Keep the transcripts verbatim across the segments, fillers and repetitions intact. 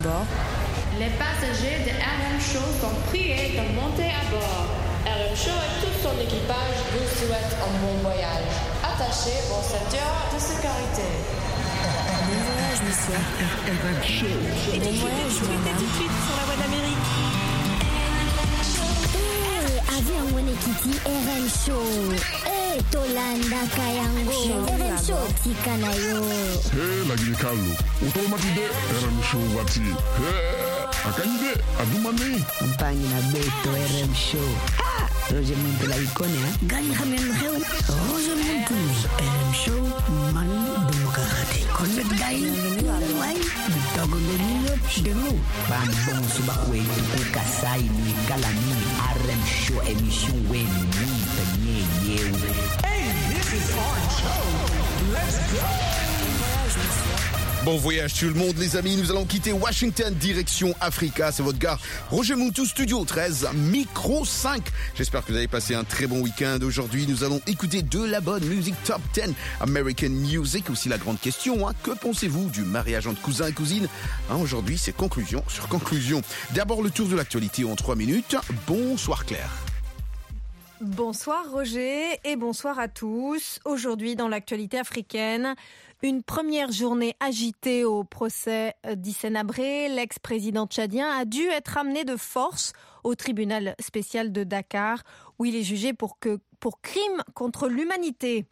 Bord. Les passagers de R M Show sont priés de monter à bord. R M Show et tout son équipage vous souhaitent un bon voyage. Attachez vos ceintures de sécurité. Bon voyage, monsieur. R M Show. Et bon voyage, madame. Tout de suite sur la voie d'Amérique. Eh, avion wene kiti R M Show. Eh, Tolanda Kayango. R M Show tika na yo. Hey, lagi Carlo. Automatide R M Show wati. Hey, akanyide adumani. Mpani na beto R M Show. Ah, Roger Muntu la ikone ha. Gani khamen kheu. Roger Muntu R M Show man demokrati. Connect guy. Why? Bitago leniyo denu. Bam bon suba kwetu kukasai ni kalani R M Show emission wen ni tanye yew. Hey, this is our show. Let's go. Bon voyage tout le monde les amis, nous allons quitter Washington direction Africa, c'est votre gars Roger Muntu, Studio treize, Micro cinq. J'espère que vous avez passé un très bon week-end. Aujourd'hui nous allons écouter de la bonne musique Top dix American Music. Aussi la grande question, hein, que pensez-vous du mariage entre cousins et cousines, hein, aujourd'hui c'est conclusion sur conclusion. D'abord le tour de l'actualité en trois minutes. Bonsoir Claire. Bonsoir Roger et bonsoir à tous. Aujourd'hui dans l'actualité africaine, une première journée agitée au procès d'Hissène Habré. L'ex-président tchadien a dû être amené de force au tribunal spécial de Dakar où il est jugé pour, que, pour crime contre l'humanité.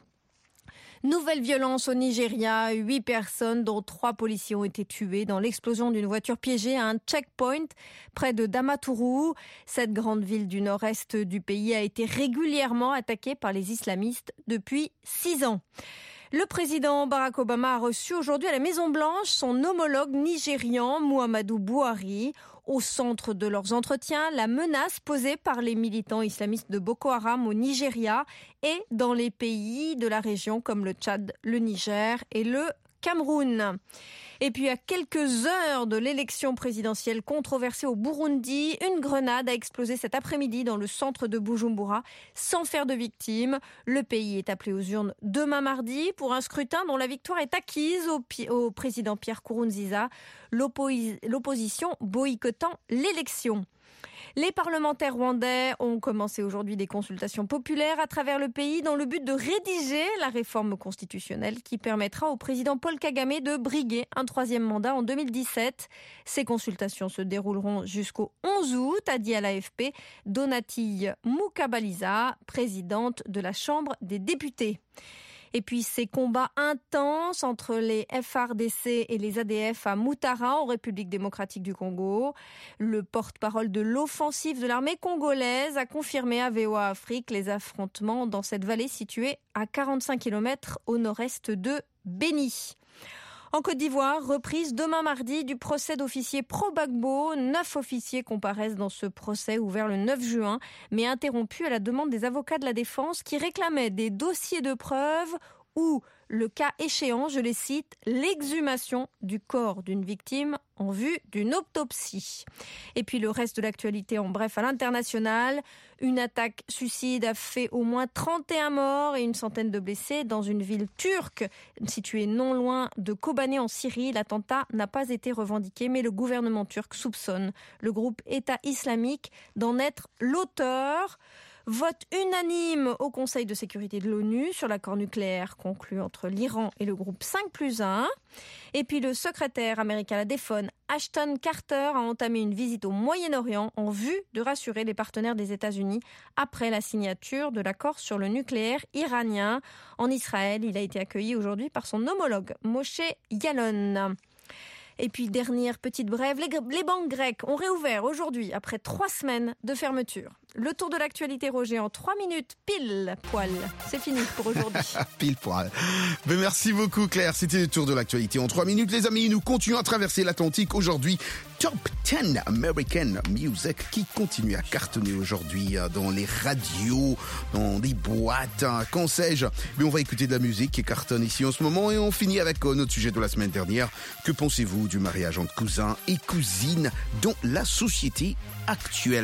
Nouvelle violence au Nigeria, huit personnes dont trois policiers ont été tués dans l'explosion d'une voiture piégée à un checkpoint près de Damaturu. Cette grande ville du nord-est du pays a été régulièrement attaquée par les islamistes depuis six ans. Le président Barack Obama a reçu aujourd'hui à la Maison-Blanche son homologue nigérian Muhammadu Buhari. Au centre de leurs entretiens, la menace posée par les militants islamistes de Boko Haram au Nigeria et dans les pays de la région comme le Tchad, le Niger et le Cameroun. Et puis à quelques heures de l'élection présidentielle controversée au Burundi, une grenade a explosé cet après-midi dans le centre de Bujumbura sans faire de victimes. Le pays est appelé aux urnes demain mardi pour un scrutin dont la victoire est acquise au, pi- au président Pierre Nkurunziza, l'oppos- l'opposition boycottant l'élection. Les parlementaires rwandais ont commencé aujourd'hui des consultations populaires à travers le pays dans le but de rédiger la réforme constitutionnelle qui permettra au président Paul Kagame de briguer un troisième mandat en deux mille dix-sept. Ces consultations se dérouleront jusqu'au onze août, a dit à l'A F P Donatille Mukabaliza, présidente de la Chambre des députés. Et puis ces combats intenses entre les F A R D C et les A D F à Mutara en République démocratique du Congo. Le porte-parole de l'offensive de l'armée congolaise a confirmé à V O A Afrique les affrontements dans cette vallée située à quarante-cinq kilomètres au nord-est de Béni. En Côte d'Ivoire, reprise demain mardi du procès d'officier pro-Gbagbo. Neuf officiers comparaissent dans ce procès ouvert le neuf juin, mais interrompu à la demande des avocats de la défense qui réclamaient des dossiers de preuves ou, le cas échéant, je les cite, l'exhumation du corps d'une victime en vue d'une autopsie. Et puis le reste de l'actualité en bref à l'international. Une attaque suicide a fait au moins trente et un morts et une centaine de blessés dans une ville turque située non loin de Kobané en Syrie. L'attentat n'a pas été revendiqué, mais le gouvernement turc soupçonne le groupe État islamique d'en être l'auteur. Vote unanime au Conseil de sécurité de l'ONU sur l'accord nucléaire conclu entre l'Iran et le groupe cinq plus un. Et puis le secrétaire américain à la Défense, Ashton Carter, a entamé une visite au Moyen-Orient en vue de rassurer les partenaires des États-Unis après la signature de l'accord sur le nucléaire iranien. En Israël, il a été accueilli aujourd'hui par son homologue Moshe Yaalon. Et puis, dernière petite brève, les, les banques grecques ont réouvert aujourd'hui après trois semaines de fermeture. Le tour de l'actualité, Roger, en trois minutes, pile poil. C'est fini pour aujourd'hui. Pile poil. Mais merci beaucoup, Claire. C'était le tour de l'actualité en trois minutes, les amis. Nous continuons à traverser l'Atlantique aujourd'hui. Top dix American Music qui continue à cartonner aujourd'hui dans les radios, dans des boîtes, hein, qu'en sais-je. Mais on va écouter de la musique qui cartonne ici en ce moment et on finit avec euh, notre sujet de la semaine dernière. Que pensez-vous du mariage entre cousins et cousines dans la société actuelle?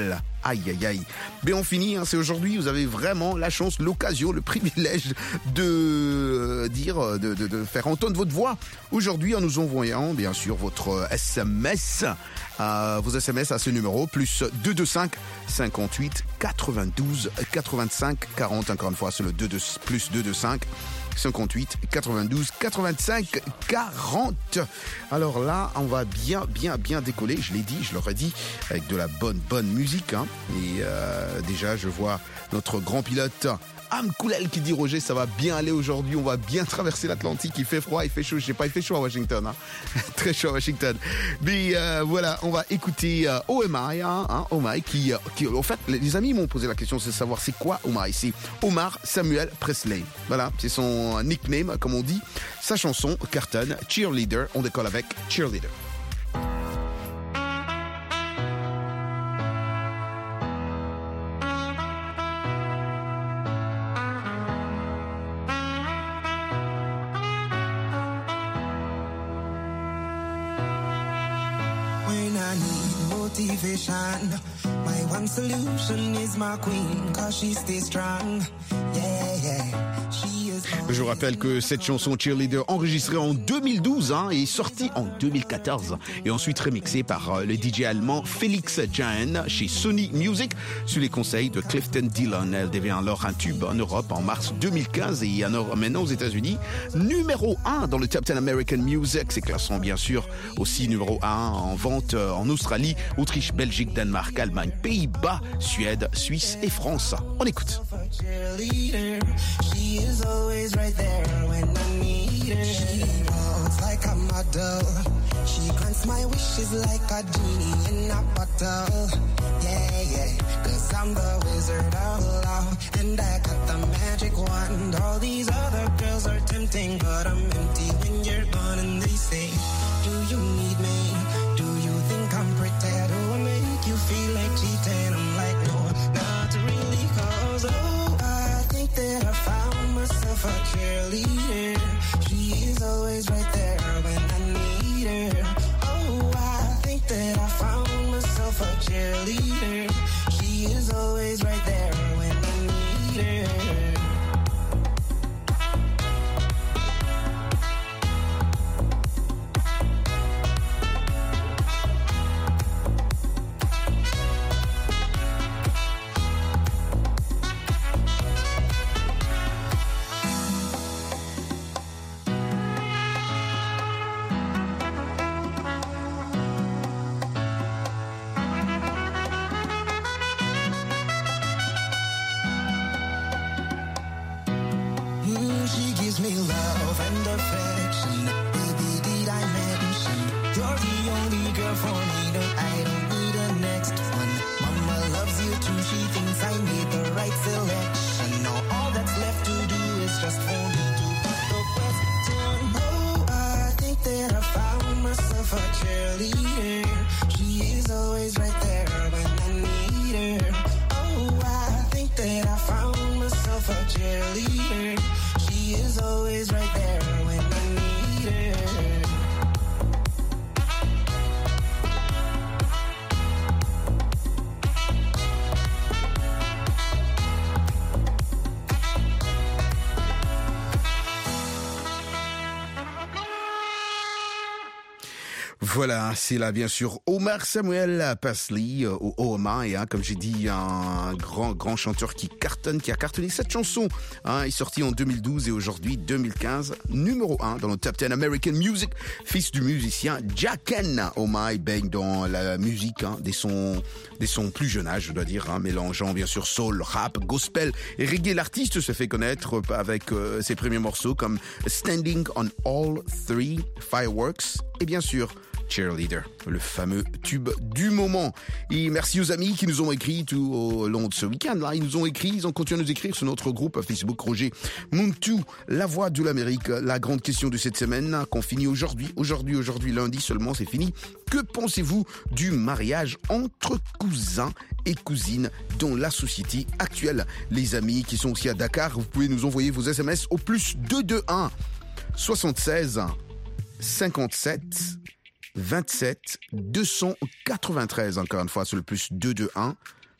Aïe, aïe, aïe. Mais on finit, hein, c'est aujourd'hui, vous avez vraiment la chance, l'occasion, le privilège de euh, dire, de, de, de faire entendre votre voix aujourd'hui en nous envoyant, bien sûr, votre S M S, euh, vos S M S à ce numéro, plus deux deux cinq, cinquante-huit, quatre-vingt-douze, quatre-vingt-cinq, quarante, encore une fois, c'est le deux deux, plus deux deux cinq, cinquante-huit, quatre-vingt-douze, quatre-vingt-cinq, quarante. Alors là, on va bien, bien, bien décoller. Je l'ai dit, je l'aurais dit, avec de la bonne, bonne musique. Hein. Et euh, déjà, je vois notre grand pilote Am Koulel qui dit Roger, ça va bien aller aujourd'hui. On va bien traverser l'Atlantique. Il fait froid, il fait chaud. Je sais pas, il fait chaud à Washington. Hein. Très chaud à Washington. Mais euh, voilà, on va écouter euh, O M I. Hein, hein, O M I qui, qui, en fait, les amis m'ont posé la question, c'est de savoir c'est quoi O M I. C'est Omar Samuel Presley. Voilà, c'est son nickname, comme on dit. Sa chanson cartonne, Cheerleader. On décolle avec Cheerleader. My one solution is my queen, cause she stays strong. Yeah, yeah. She is. Je vous rappelle que cette chanson Cheerleader, enregistrée en deux mille douze, hein, est sortie en deux mille quatorze et ensuite remixée par le D J allemand Felix Jaehn chez Sony Music sous les conseils de Clifton Dillon. Elle devient alors un tube en Europe en mars deux mille quinze et maintenant aux États-Unis numéro un dans le Top dix American Music. C'est classant bien sûr aussi numéro un en vente en Australie, Autriche, Belgique, Danemark, Allemagne, Pays-Bas, Suède, Suisse et France. On écoute. She is always right there when I need her. She walks like a model. She grants my wishes like a genie in a bottle. Yeah, yeah, cause I'm the wizard of love and I got the magic wand. All these other girls are tempting, but I'm empty when you're gone. And they say, do you need me? Do you think I'm pretty? Do I make you feel like cheating? I'm like, no, not really, cause oh, I think that I found myself a cheerleader. She is always right there when I need her. Oh, I think that I found myself a cheerleader. She is always right there when I need her. Voilà, c'est là bien sûr Omar Samuel Presley, ou O M I, hein, comme j'ai dit, un grand grand chanteur qui cartonne, qui a cartonné cette chanson, hein, est sortie en deux mille douze et aujourd'hui deux mille quinze, numéro un dans le Top dix American Music, fils du musicien Jacken. O M I baigne dans la musique, hein, des sons, des sons plus jeune âge, je dois dire, hein, mélangeant bien sûr soul, rap, gospel et reggae. L'artiste se fait connaître avec euh, ses premiers morceaux comme Standing on All Three, Fireworks et bien sûr Cheerleader, le fameux tube du moment. Et merci aux amis qui nous ont écrit tout au long de ce week-end. Là, ils nous ont écrit, ils ont continué à nous écrire sur notre groupe Facebook Roger Muntu, la voix de l'Amérique. La grande question de cette semaine qu'on finit aujourd'hui, aujourd'hui, aujourd'hui, lundi seulement, c'est fini. Que pensez-vous du mariage entre cousins et cousines dans la société actuelle? Les amis qui sont aussi à Dakar, vous pouvez nous envoyer vos S M S au plus deux deux un soixante-seize cinquante-sept vingt-sept deux cent quatre-vingt-treize, encore une fois sur le plus deux deux un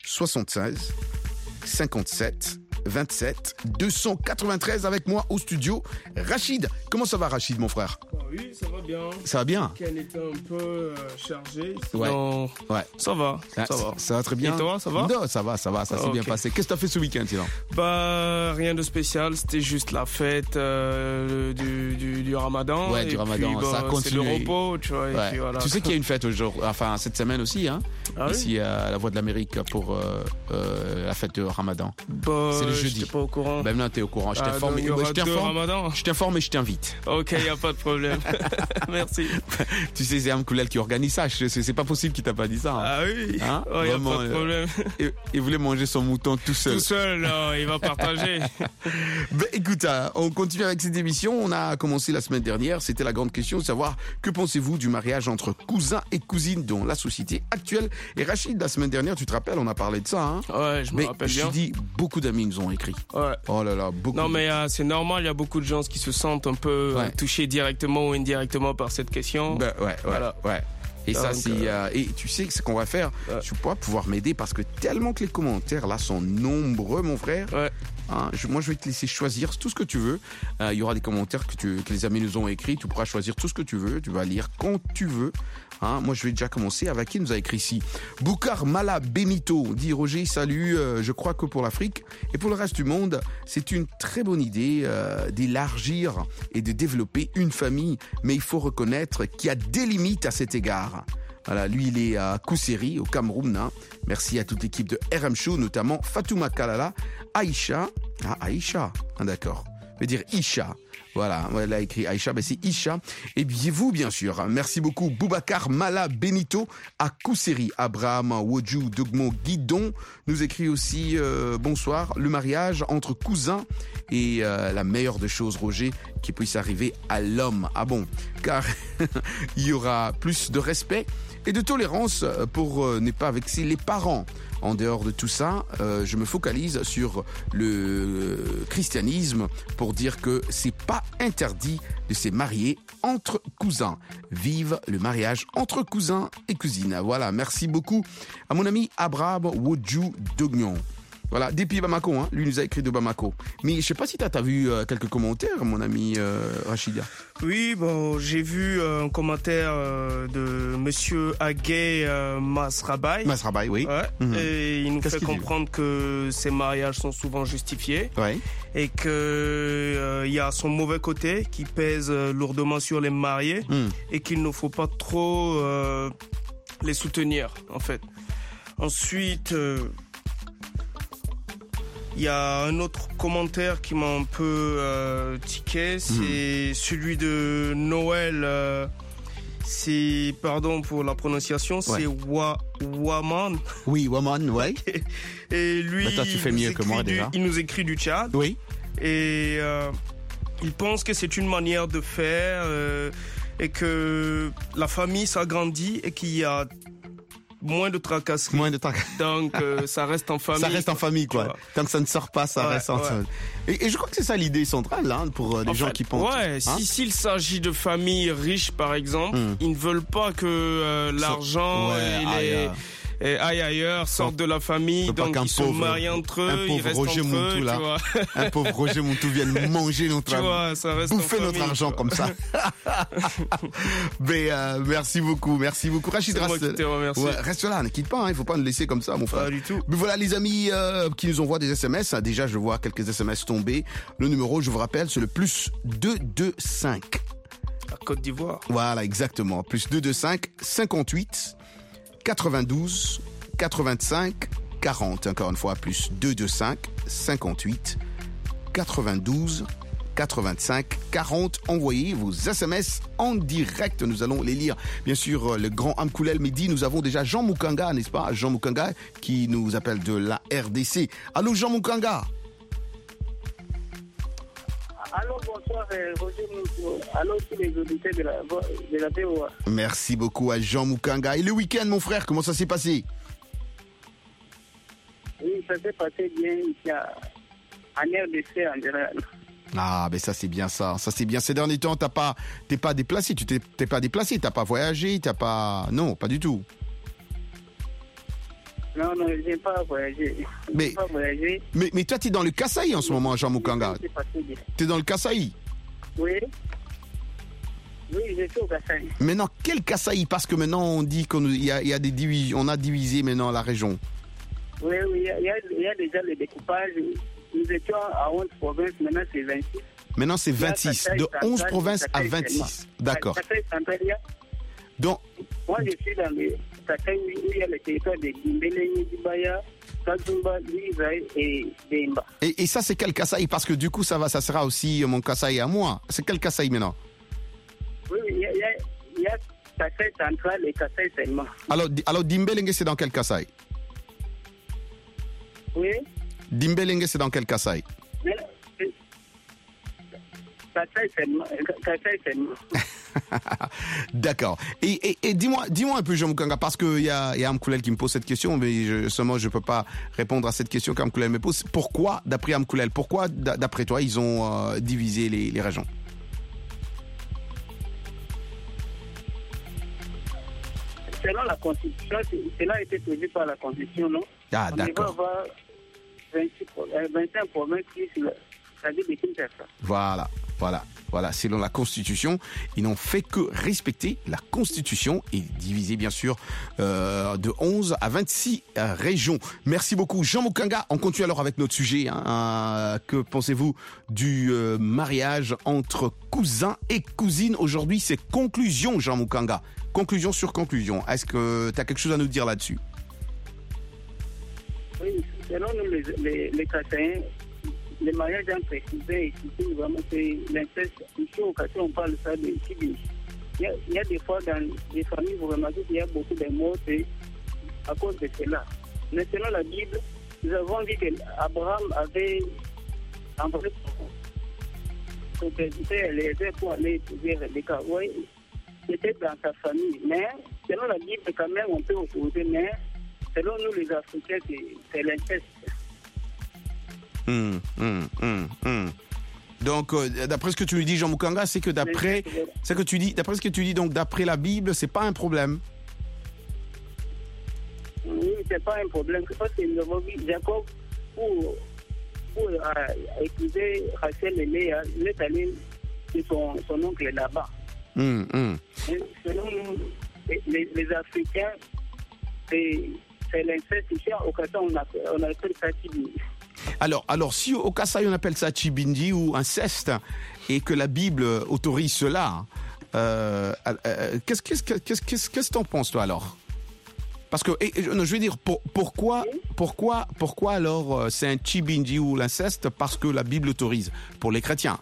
soixante-seize cinquante-sept vingt-sept deux cent quatre-vingt-treize avec moi au studio. Rachid, comment ça va Rachid mon frère? Oui, ça va bien. Ça va bien. Le week-end était un peu euh, chargé. Ouais. Sinon, ouais. Ça va, ça, ça va. Ça va très bien. Et toi, ça va? Non, ça va, ça va, ça ah, s'est okay. bien passé. Qu'est-ce que tu as fait ce week-end sinon? Bah, rien de spécial. C'était juste la fête euh, du, du, du Ramadan. Ouais, du et Ramadan. Puis, bah, ça continue. C'est le repos, tu vois. Ouais. Et puis, voilà. Tu sais qu'il y a une fête aujourd'hui, enfin cette semaine aussi, hein, ah, ici oui? à la Voix de l'Amérique pour euh, euh, la fête de Ramadan. Bah, c'est le jeudi. J'étais pas au courant. Ben non, t'es au courant. Je ah, t'informe. Il y aura deux Ramadan. Je t'informe et je t'invite. Ok, y a pas de problème. Merci. Tu sais, c'est Amkoulel qui organise ça. C'est, c'est pas possible qu'il t'a pas dit ça. Hein. Ah oui. Hein? Oh, y a pas de problème. Euh, il voulait manger son mouton tout seul. Tout seul, non, il va partager. Ben, écoute, hein, on continue avec cette émission. On a commencé la semaine dernière. C'était la grande question de savoir que pensez-vous du mariage entre cousins et cousines dans la société actuelle. Et Rachid, la semaine dernière, tu te rappelles, on a parlé de ça. Hein? Ouais, je me mais rappelle je bien. te dis, beaucoup d'amis nous ont écrit. Ouais. Oh là là, beaucoup. Non, mais euh, c'est normal. Il y a beaucoup de gens qui se sentent un peu ouais. euh, touchés directement ou indirectement par cette question. Ben, ouais, ouais, voilà. ouais. Et Donc, ça, c'est euh, et tu sais ce qu'on va faire. Ouais. Tu pourras pouvoir m'aider parce que tellement que les commentaires là sont nombreux, mon frère. Ouais. Hein, je, moi, je vais te laisser choisir tout ce que tu veux. Euh, il y aura des commentaires que, tu, que les amis nous ont écrits. Tu pourras choisir tout ce que tu veux. Tu vas lire quand tu veux. Hein, moi, je vais déjà commencer avec qui nous a écrit ici. Boukar Mala Benito dit Roger, salut. Euh, je crois que pour l'Afrique et pour le reste du monde, c'est une très bonne idée euh, d'élargir et de développer une famille. Mais il faut reconnaître qu'il y a des limites à cet égard. Voilà, lui, il est à Kousseri, au Cameroun. Hein. Merci à toute l'équipe de R M Show, notamment Fatouma Kalala, Aïcha. Ah, Aïcha, ah, d'accord. Je vais dire Isha. Voilà, elle a écrit Aïcha, ben c'est Isha. Et bien vous, bien sûr. Merci beaucoup. Boubacar Mala Benito à Kousseri. Abraham Wodjou Dogmo Guidon nous écrit aussi euh, bonsoir. Le mariage entre cousins est euh, la meilleure des choses, Roger, qui puisse arriver à l'homme. Ah bon, car il y aura plus de respect et de tolérance pour euh, ne pas vexer les parents. En dehors de tout ça, euh, je me focalise sur le christianisme pour dire que c'est pas interdit de se marier entre cousins. Vive le mariage entre cousins et cousines. Voilà, merci beaucoup à mon ami Abraham Wodjou Dognon. Voilà, depuis Bamako, hein, lui nous a écrit de Bamako. Mais je sais pas si tu as vu euh, quelques commentaires, mon ami euh, Rachida. Oui, bon, j'ai vu euh, un commentaire euh, de Monsieur Agay euh, Masrabaï. Masrabaï, oui. Ouais, mmh. Et il nous Qu'est-ce fait comprendre dit? Que ces mariages sont souvent justifiés. Ouais. Et que euh, il y a son mauvais côté qui pèse euh, lourdement sur les mariés mmh. et qu'il ne faut pas trop euh, les soutenir, en fait. Ensuite... Euh, Il y a un autre commentaire qui m'a un peu euh, tiqué, c'est mmh. celui de Noël. Euh, c'est, pardon pour la prononciation, ouais. c'est Wa, Waman. Oui, Waman, ouais. Et, et lui, bah toi, tu fais mieux que moi du, déjà. Il nous écrit du Tchad. Oui. Et euh, il pense que c'est une manière de faire euh, et que la famille s'agrandit et qu'il y a moins de tracasseries. Moins de tracasseries. Donc, euh, ça reste en famille. Ça reste en famille, quoi. Tant que ça ne sort pas, ça ouais, reste en famille. Ouais. Et, et je crois que c'est ça l'idée centrale, hein, pour euh, les en gens fait, qui pensent. Ouais, hein? si, s'il s'agit de familles riches, par exemple, mm. ils ne veulent pas que euh, l'argent ouais, et les... aïe, et aille ailleurs, sortent de la famille, donc ils se marient entre eux, ils restent Roger entre Moutou, eux, là. tu vois. Un pauvre Roger Moutou vient manger notre tu vois, ça reste bouffer notre famille, argent comme ça. Mais euh, merci beaucoup, merci beaucoup. Rachid, reste, ouais, reste là, ne quitte pas, hein, il faut pas nous laisser comme ça, mon frère. Pas du tout. Mais voilà les amis euh, qui nous envoient des S M S. Déjà, je vois quelques S M S tomber. Le numéro, je vous rappelle, c'est le plus deux deux cinq. La Côte d'Ivoire. Voilà, exactement. Plus deux deux cinq, cinquante-huit, quatre-vingt-douze, quatre-vingt-cinq, quarante. Encore une fois, plus deux deux cinq, cinquante-huit, quatre-vingt-douze, quatre-vingt-cinq, quarante. Envoyez vos S M S en direct. Nous allons les lire. Bien sûr, le grand Amkoulel Mehdi. Nous avons déjà Jean Moukanga, n'est-ce pas? Jean Moukanga qui nous appelle de la R D C. Allô, Jean Moukanga? Allô, bonsoir, Roger Moutou. Allô, tous les auditeurs de la, de la V O A. Merci beaucoup à Jean Moukanga. Et le week-end, mon frère, comment ça s'est passé? Oui, ça s'est passé bien ici à, en R D C en général. Ah, ben ça c'est bien ça. Ça c'est bien. Ces derniers temps, t'as pas, t'es pas déplacé. Tu t'es, t'es pas déplacé. T'as pas voyagé. T'as pas. Non, pas du tout. Non, non, je n'ai pas voyagé. Mais, pas voyagé. mais, mais toi, tu es dans le Kasaï en ce moment, Jean Mukanga. Tu es dans le Kasaï? Oui. Oui, je suis au Kasaï. Maintenant, quel Kasaï? Parce que maintenant, on dit qu'on y a, y a des divisions, on a divisé maintenant la région. Oui, oui, il y, y, y a déjà le découpage. Nous étions à onze provinces, maintenant c'est vingt-six. Maintenant, c'est vingt-six. De onze provinces à vingt-six. D'accord. Donc, moi, je suis dans le Kasaï où il y a le territoire de Dimbélé, Dibaya, Kazumba, Lizaï et Demba. Et, et ça, c'est quel Kasaï? Parce que du coup, ça, va, ça sera aussi mon Kasaï à moi. C'est quel Kasaï maintenant? Oui, il y a, y a, y a Kasaï central et Kasaï seulement. Alors, alors Dimbélé, c'est dans quel Kasaï? Oui. Dimbélé, c'est dans quel Kasaï? Kasaï seulement. Kasaï seulement. D'accord. Et, et, et dis-moi, dis-moi un peu, Jean Mukanga, parce qu'il y a, y a Amkoulel qui me pose cette question, mais je, seulement je ne peux pas répondre à cette question qu'Amkoulel me pose. Pourquoi, d'après Amkoulel, pourquoi, d'après toi, ils ont euh, divisé les, les régions? Selon la Constitution, cela a été prévu par la Constitution, non? Ah, on d'accord. va avoir vingt-cinq provinces qui c'est-à-dire des Kinshasa. Voilà, voilà, voilà. Selon la Constitution, ils n'ont fait que respecter la Constitution et diviser, bien sûr, euh, de onze à vingt-six euh, régions. Merci beaucoup, Jean Mukanga. On continue alors avec notre sujet. Hein. Euh, que pensez-vous du euh, mariage entre cousins et cousines? Aujourd'hui, c'est conclusion, Jean Mukanga. Conclusion sur conclusion. Est-ce que tu as quelque chose à nous dire là-dessus? Oui, selon nous, les, les, les Kassaïens, les mariages entre cousins et cousines, vraiment, c'est l'inceste. Ici, au Kassai, on parle ça de Chibis. Il y, a, il y a des fois dans des familles, vous remarquez qu'il y a beaucoup de morts à cause de cela. Mais selon la Bible, nous avons dit qu'Abraham avait envoyé son père Eliezer pour aller épouser Rebecca. Oui, c'était dans sa famille. Mais selon la Bible, quand même, on peut opposer, mais selon nous, les Africains, c'est l'inceste. Hum, hum, hum, hum. Donc, euh, d'après ce que tu lui dis, Jean Mukanga, c'est que d'après, c'est que tu dis, d'après ce que tu dis, donc d'après la Bible, c'est pas un problème. Oui, c'est pas un problème. Parce que nous avons vu Jacob pour, pour euh, épouser Rachel et Léa, il est allé chez son, son oncle là-bas. Hum, hum. Selon nous, les, les Africains, c'est, c'est l'inceste. Ici, au Kassai, on appelle, on appelle ça Chibindi. Alors, alors, si au Kassai on appelle ça Chibindi ou inceste et que la Bible autorise cela, euh, euh, qu'est-ce qu'est-ce qu'est-ce qu'est-ce qu'est-ce que t'en penses toi alors? Parce que, et, je veux dire, pour, pourquoi, pourquoi, pourquoi alors c'est un Chibindi ou l'inceste? Parce que la Bible autorise pour les chrétiens.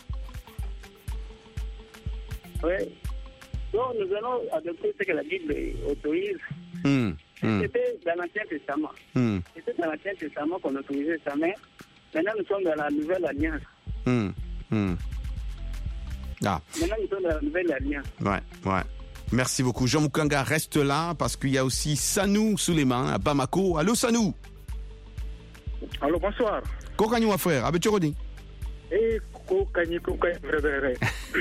Oui. Donc nous allons adopter ce que la Bible autorise. Mmh. Mmh. C'était dans l'Ancien Testament. Mmh. C'était dans l'Ancien Testament qu'on autorisait ça, mais maintenant nous sommes dans la Nouvelle Alliance. Mmh. Mmh. Ah. Maintenant nous sommes dans la Nouvelle Alliance. Ouais, ouais. Merci beaucoup. Jean Mukanga reste là parce qu'il y a aussi Sanou sous les mains à Bamako. Allô Sanou? Allô, bonsoir. Kokani mon frère, Abetiorodi. Eh, Kokani, Kokani, frère.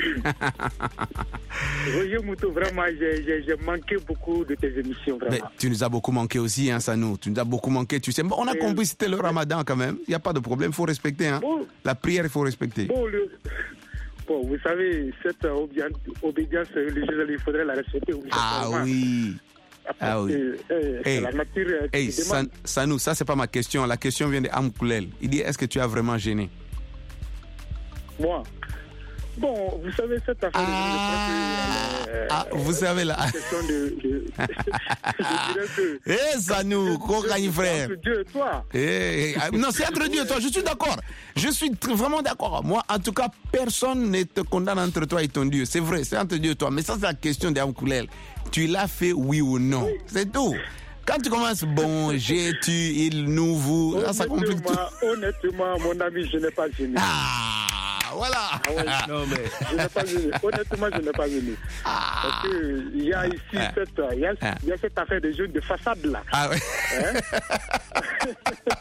Roger Moutou, vraiment, j'ai, j'ai, j'ai manqué beaucoup de tes émissions, vraiment. Mais tu nous as beaucoup manqué aussi, hein, Sanou. Tu nous as beaucoup manqué, tu sais. Bon, on a Et compris, c'était le ramadan quand même. Il n'y a pas de problème, il faut respecter. Hein. Bon, la prière, il faut respecter. Bon, le... bon, vous savez, cette obédience religieuse, il faudrait la respecter. Ah oui. Ah oui. Euh, hey, la nature hey, San, Sanou, ça, c'est pas ma question. La question vient de Amkoulel. Il dit, est-ce que tu as vraiment gêné? Moi? Bon, vous savez, cette affaire... Ah, de, euh, ah euh, vous savez là... question de... de je dirais que... Eh, hey, Sanou, Kokani frère. Entre Dieu et toi. Hey, non, c'est entre Dieu et toi, je suis d'accord. Je suis vraiment d'accord. Moi, en tout cas, personne ne te condamne entre toi et ton Dieu. C'est vrai, c'est entre Dieu et toi. Mais ça, c'est la question d'Amkoulel. Tu l'as fait, oui ou non? Oui. C'est tout. Quand tu commences, bon, j'ai, tu, il, nous, vous, là, ça complique tout. Honnêtement, mon ami, je n'ai pas gêné. Ah, voilà. Ah ouais, non, mais je n'ai pas gêné. Honnêtement, je n'ai pas gêné. Ah. Parce qu'il y a ici ah. cette, il y a, ah. il y a cette affaire de jeu de façade là. Ah ouais. Hein?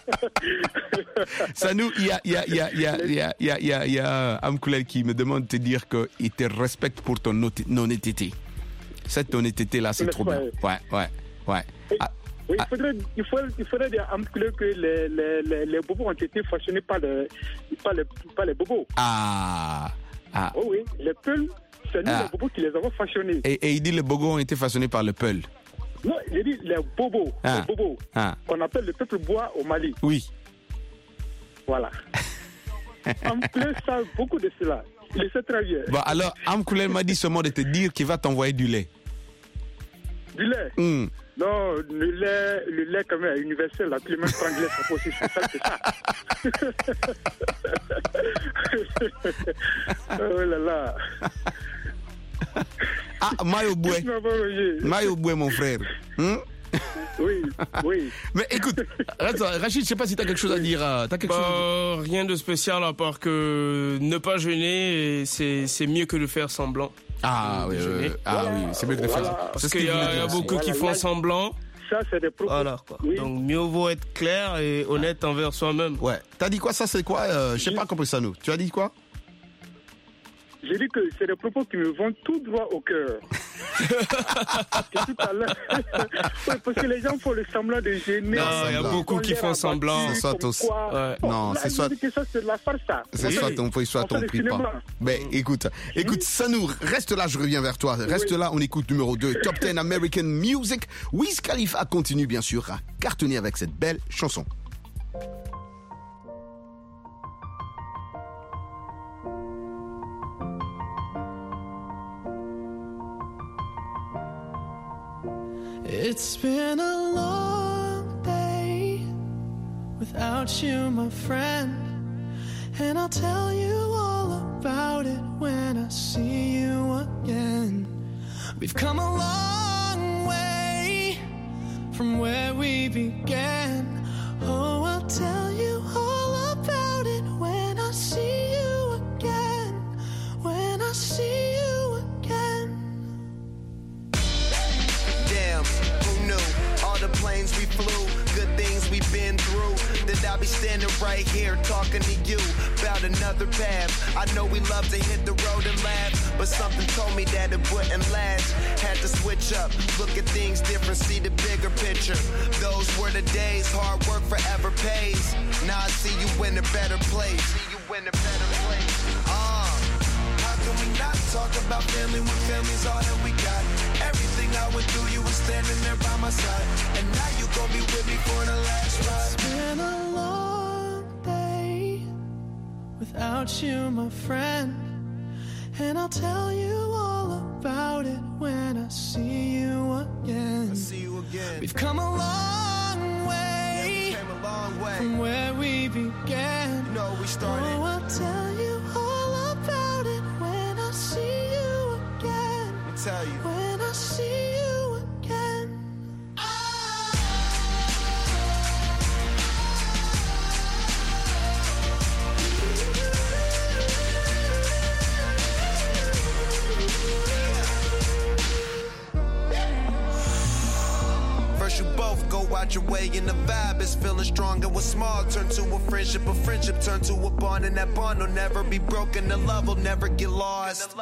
Sanou, il y a, il y a, il y a, il y a, il y a, il y a, il y a, il y a Amkoulel qui me demande de te dire qu'il te respecte pour ton honnêteté. Cette honnêteté là, c'est trop bien. Ouais, ouais, ouais. Et, ah. Oui, il faudrait, il faudrait, il faudrait dire que les, les, les, les bobos ont été fashionés par les, par les, par les bobos. Ah, ah. Oh oui, les peuls, c'est nous ah. les bobos qui les avons fashionés. Et, et il dit les bobos ont été façonnés par le peul. Non, il dit les bobos, ah. les bobos, ah. qu'on appelle le peuple bois au Mali. Oui. Voilà. Amcoulé savent beaucoup de cela. Il le sait très bien. Bon, alors, Amcoulé m'a dit seulement de te dire qu'il va t'envoyer du lait. Du lait mm. Non, le lait, le lait quand même est universel. La plus même anglais, c'est possible. C'est ça, c'est ça. Oh là là. Ah, Mayo Boué. Mayo Boué, mon frère. Hmm? Oui, oui. Mais écoute, Rachid, je sais pas si tu as quelque chose à dire. T'as quelque bah, chose à dire? Rien de spécial à part que ne pas jeûner, c'est, c'est mieux que de faire semblant. Ah oui, euh, ah, voilà. oui, c'est mieux que de faire semblant. Parce qu'il y a, y a beaucoup voilà, qui font là, semblant. Ça, c'est des propos. Voilà, quoi. Oui. Donc mieux vaut être clair et honnête envers soi-même. Ouais. T'as dit quoi? Ça, c'est quoi? euh, Je sais pas compris ça, nous. Tu as dit quoi? J'ai dit que c'est des propos qui me vont tout droit au cœur. Tout à l'heure. Ouais, parce que les gens font le semblant de gêner. Non, il y a beaucoup qui font semblant. C'est soit ton... ouais. oh, non, là, c'est soit... que ça, c'est de la farce, ça. C'est oui. soit ton feuille, soit ton prix pas. Mais écoute, écoute, oui. Sanour, reste là, je reviens vers toi. Reste oui. là, on écoute numéro deux, Top dix American Music. Wiz Khalifa continue, bien sûr, à cartonner avec cette belle chanson. It's been a long day without you, my friend, and I'll tell you all about it when I see you again. We've come a long way from where we began. Oh, I'll tell you all about it when I see you again, when I see you again. Damn, who knew? All the planes we flew, good things we've been through. That I'll be standing right here talking to you about another path. I know we love to hit the road and laugh, but something told me that it wouldn't last. Had to switch up, look at things different, see the bigger picture. Those were the days, hard work forever pays. Now I see you in a better place. See you in a better place. Uh, how can we not talk about family when family's all that we got? Everything I went through, you were standing there by my side, and now you gon' be with me for the last ride. It's been a long day without you, my friend, and I'll tell you all about it when I see you again. I see you again. We've come a long way, yeah, we came a long way from where we began. You know we started. Oh, I'll tell you all about it when I see you again. Let me tell you. When I see you again. First you both go out your way and the vibe is feeling strong, and what's small turn to a friendship, a friendship turn to a bond, and that bond will never be broken, the love will never get lost.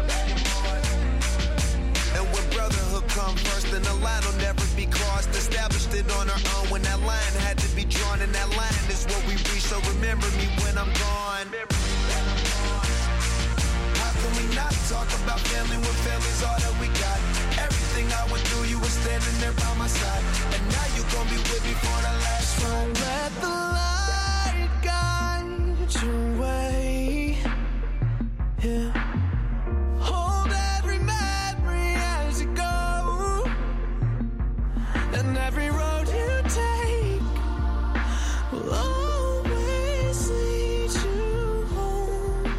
And when brotherhood come first, then the line will never be crossed. Established it on our own when that line had to be drawn, and that line is what we reach, so remember me when I'm gone. How can we not talk about family when family's all that we got? Everything I went through, you were standing there by my side, and now you gon' be with me for the last ride. Let the light guide your way. Yeah. Hold every memory as you go, and every road you take will always lead you home.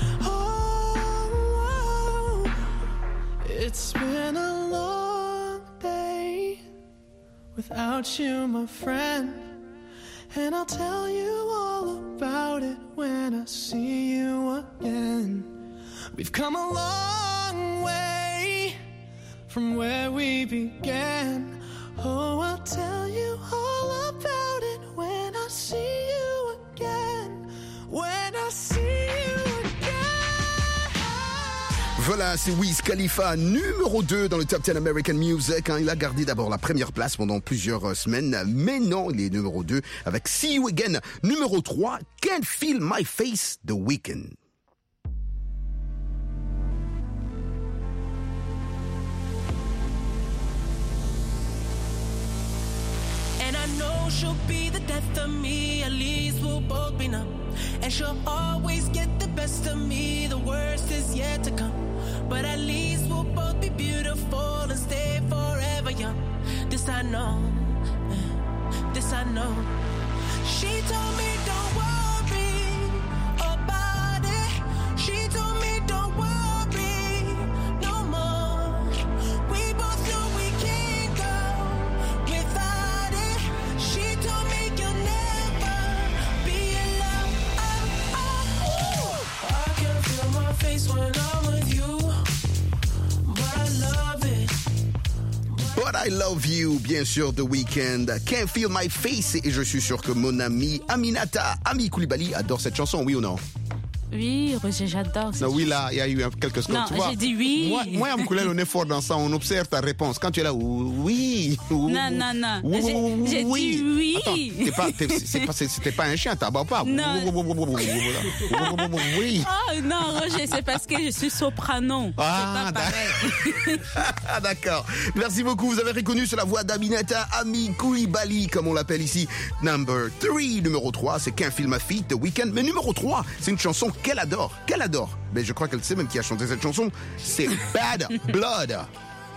Oh, it's been a long day without you, my friend, and I'll tell you all about it when I see you again. We've come a long way from where we began. Oh, I'll tell you all about it when I see you again. When I see you again. Voilà, c'est Wiz Khalifa, numéro deux dans le Top dix American Music. Hein. Il a gardé d'abord la première place pendant plusieurs semaines, mais non, il est numéro deux avec See You Again. Numéro trois, Can't Feel My Face, The Weeknd. And I know she'll be the death of me, at least we'll both be numb. And she'll always get the best of me, the worst is yet to come. But at least we'll both be beautiful and stay forever young. This I know, this I know. She told me don't worry about it. She told me don't worry no more. We both know we can't go without it. She told me you'll never be alone. Oh, oh, oh. I can feel my face when I'm with you, but I love it. But I Love You, bien sûr, The Weeknd. Can't Feel My Face. Et je suis sûr que mon ami Aminata, Ami Koulibaly, adore cette chanson, oui ou non? Oui, Roger, j'adore. Non, oui, là, il y a eu quelques secondes. Non, tu vois, j'ai dit oui. Moi, moi Amkoulel, on est fort dans ça. On observe ta réponse. Quand tu es là, oui. Non, non, non. Oui, J'ai, j'ai oui. dit oui. Attends, t'es pas, t'es, c'est pas, c'était pas un chien, t'abats pas. Non. Oui. Oh non, Roger, c'est parce que je suis soprano. Ah, c'est pas pareil. Ah, d'accord. Merci beaucoup. Vous avez reconnu sur la voix d'Aminata Ami Koulibaly, comme on l'appelle ici. Number three, numéro trois, c'est Can't Feel My Feet, The Weeknd. Mais numéro trois, c'est une chanson qu'elle adore. Qu'elle adore. Mais je crois qu'elle sait même qui a chanté cette chanson. C'est Bad Blood. Bad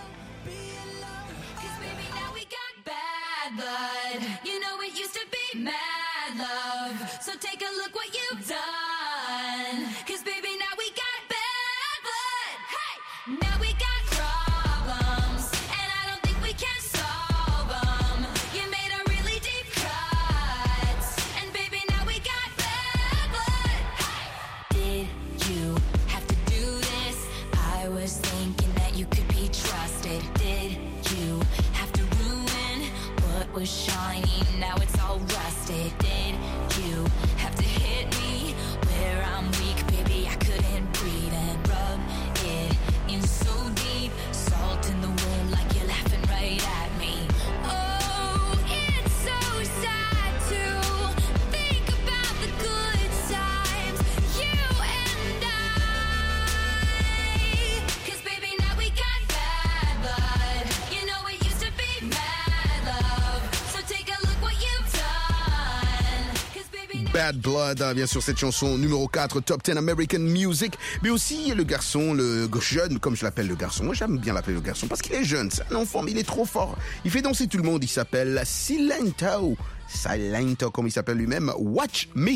blood, you know it used to be mad love. So take a look what you've done. Cause baby, now we got bad blood. Hey, now we got problems, and I don't think we can solve them. You made a really deep cut, and baby, now we got bad blood. Hey, did you have to do this? I was thinking that you could be trusted. Did you have to ruin what was shiny? Now it's all rusted. Did you have to hit me where I'm weak? Baby, I couldn't breathe and rub it in so deep. Salt in the wound like you're laughing right at me. Oh, it's so sad to think about the good times, you and I. Cause baby, now we got bad blood. You know it used to be mad love. So take a look what you've done. Cause baby, Bad Blood, hein, bien sûr, cette chanson numéro quatre, Top dix American Music. Mais aussi le garçon, le jeune, comme je l'appelle le garçon. Moi, j'aime bien l'appeler le garçon parce qu'il est jeune. C'est un enfant, mais il est trop fort. Il fait danser tout le monde. Il s'appelle Silento. Silento, comme il s'appelle lui-même. Watch Me.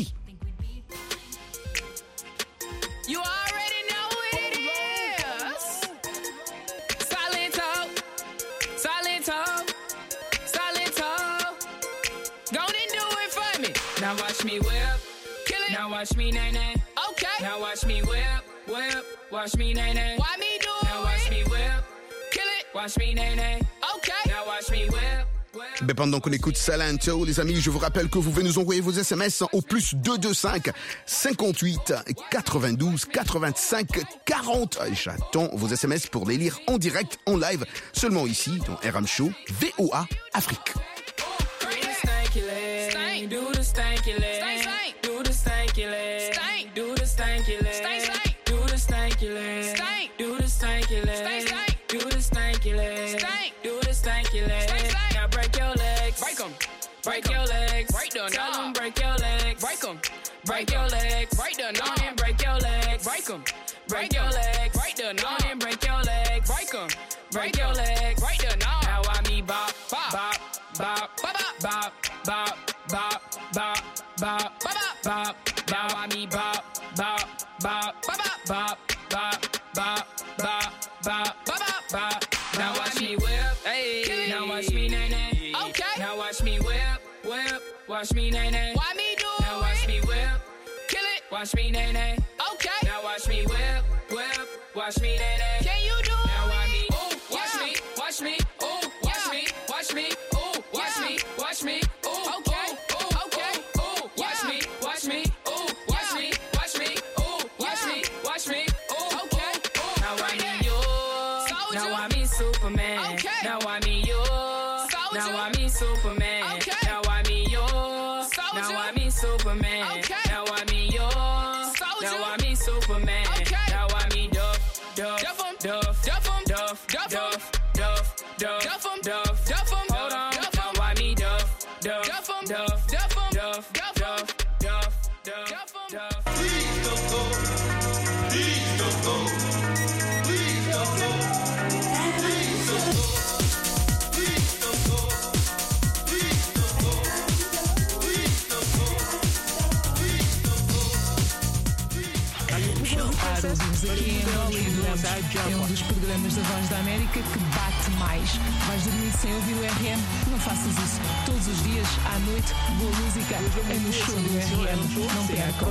You already know who it is. Silento, Silento, Silento. Go and do it for me. Now watch me whip, kill it. Now watch me nay nay. Okay. Now watch me whip, whip. Watch me nay nay. Why me do it? Now watch me whip, kill it. Watch me nay nay. Okay. Now watch me whip. Mais pendant qu'on écoute Silento, les amis, je vous rappelle que vous pouvez nous envoyer vos S M S au plus deux deux cinq, cinquante-huit, quatre-vingt-douze, quatre-vingt-cinq, quarante. J'attends vos S M S pour les lire en direct, en live, seulement ici, dans R M Show, V O A Afrique. Stank, do the stanky leg. Stank, do the stanky leg. Stank, do the stanky leg. Stank, do the stanky leg. Stank, do the stanky leg. Stank, do the stanky leg. Stank, do the stanky leg. Now break your legs. Break 'em. Break your legs. Break them. Tell them break your legs. Break 'em. Break your legs. Break them. On and break your legs. Break 'em. Break your legs. Break them. On and break your legs. Break 'em. Break your legs. Break them. Now I me bop, bop, bop, bop, bop, bop, bop, bop, bop, bop, bop, bop. Now I me bop, bop, bop, bop, bop, bop, bop, bop, bop, bop, bop. Now watch me whip, hey. Now watch me nay nay. Okay. Now watch me whip, whip. Watch me nay nay. Why me do it? Now watch me whip, kill it. Watch me nay nay. Okay. Now watch me whip, whip. Watch me nay nay. Can you do it? Now watch me, ooh, watch me, watch me, ooh, watch me, watch me, ooh, watch me, watch me, ooh, okay, ooh, okay, ooh, watch me, watch me, ooh, watch me, watch me, ooh, watch me, watch me, ooh, okay, ooh. Now watch Now I me Superman. Okay. Now I me yours. Soldier. Now I me Superman. Okay. Now I me yours. Soldier. Now I me Superman. Okay. Now I me Duff, Duff, Duff, Duff, Duff, Duff, Duff, Duff, Duff, Duff, Duff, Duff. Hold on. Now I me Duff, Duff, Duff, Duff, Duff, Duff, Duff, Duff, Duff. Please don't go. Please don't go. Please don't go. Please don't go. É um dos programas da Voz da América que bate mais. Vais dormir sem ouvir o R M? Não faças isso. Todos os dias, à noite, boa música é no show do R M. Não percam.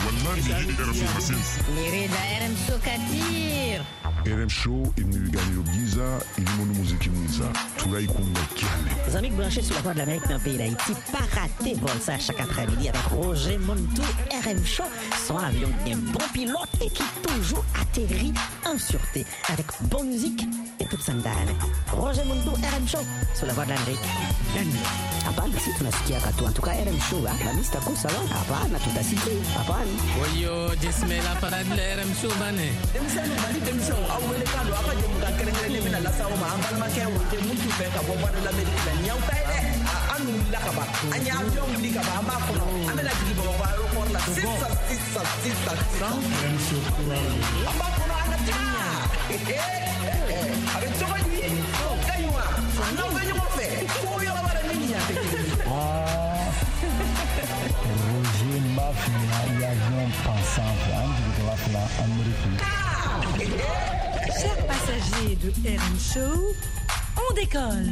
Querida R M Show Katir. R M Show, il me gagne le Giza, il me musique Giza. Tout là, il compte Les amis branchés sur la Voix de l'Amérique dans le pays d'Haïti, pas rater vol ça chaque après-midi avec Roger Montou, R M Show, son avion qui est un bon pilote et qui toujours atterrit en sûreté avec bonne musique et toute sa ndani. Roger Montou, R M Show, sur la Voix de l'Amérique. Hapana, si tunasikia katu. En tout cas, R M Show, la mista kusa wa. Hapana, tutasikia. Hapana. Oyo, jismela para de R M Show bane. Demisano bali demisano awele kalo apa je muka kerengere mina la sawo ma ambal ma kewo je mutu fe ka Voix de l'Amérique la nyau taide. Anu la ka ba. Anya avion li ka ba ma kono. Amela digi ba ba aéroport la sisa sisa sisa. R M Show kura. Amba kono ana tinya. Eh eh. Avec toi lui. Kaywa. Non venyo mo fe. Ko yo ba la minya. Ah. Roger Mafia, il y a un pensant de la Amérique. Chers passagers de R M Show, on décolle.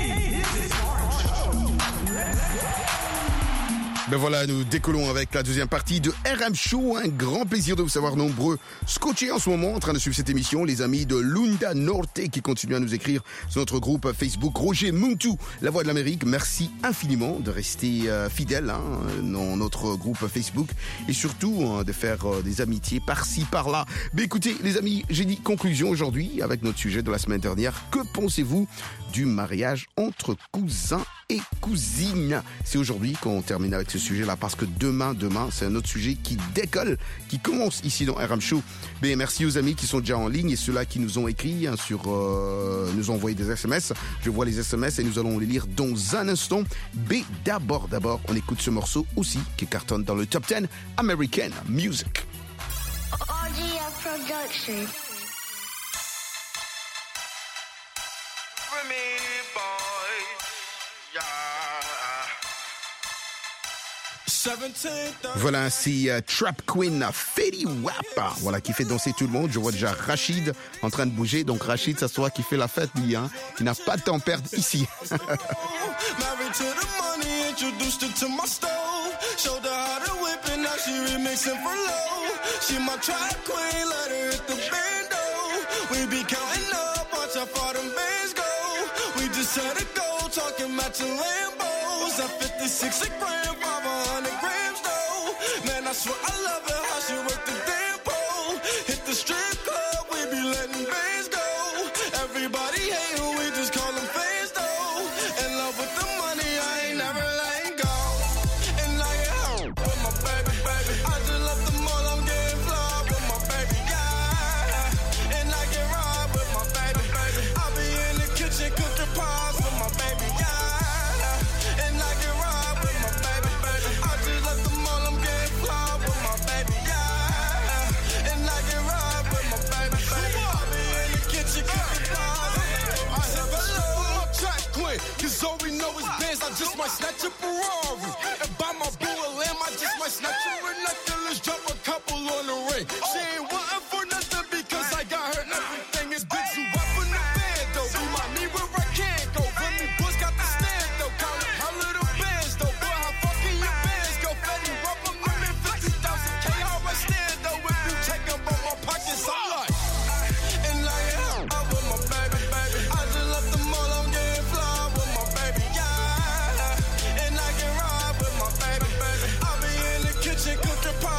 Ben voilà, nous décollons avec la deuxième partie de R M Show. Un grand plaisir de vous savoir nombreux scotchés en ce moment en train de suivre cette émission. Les amis de Lunda Norte qui continuent à nous écrire sur notre groupe Facebook. Roger Muntu, la Voix de l'Amérique. Merci infiniment de rester euh, fidèle hein, dans notre groupe Facebook et surtout hein, de faire euh, des amitiés par-ci, par-là. Ben écoutez, les amis, j'ai dit conclusion aujourd'hui avec notre sujet de la semaine dernière. Que pensez-vous du mariage entre cousins et cousines? C'est aujourd'hui qu'on termine avec ce sujet-là parce que demain, demain, c'est un autre sujet qui décolle, qui commence ici dans R M Show. Mais merci aux amis qui sont déjà en ligne et ceux-là qui nous ont écrit hein, sur, euh, nous ont envoyé des S M S. Je vois les S M S et nous allons les lire dans un instant. Mais d'abord, d'abord, on écoute ce morceau aussi qui cartonne dans le top dix American Music. Audio Production. Voilà, c'est uh, Trap Queen Fetty Wap, voilà, qui fait danser tout le monde. Je vois déjà Rachid en train de bouger. Donc Rachid, ça soit qui fait la fête, lui, hein, qui n'a pas de temps à perdre ici. I swear I love her, how she work the damn pole. Hit the strip club, we be letting bands go. Everybody hate who we just call them fans though. In love with the money, I ain't never letting go. And I get home with my baby, baby. I just love the mall, I'm getting fly with my baby, yeah. And I get robbed with my baby, baby. I be in the kitchen cooking pies with my baby, yeah. And I get robbed with my baby, baby. I just love the mall, I'm getting fly. Cause all we know is bands, I just might snatch a Ferrari. And buy my boo a lamb, I just might snatch her a necklace, drop a couple on the ring. She ain't wantin' for nothing because I got her everything is big. So up in the bed though, remind me where I can't go. When me boys got the stand though, count up how little bands though. Boy, how fucking your bands go? Fetty rub them in fifty thousand K, how I stand though. If you take up on my pockets, I'm like, and like it out with my baby, baby. I just left them all, I'm getting fly. Cooking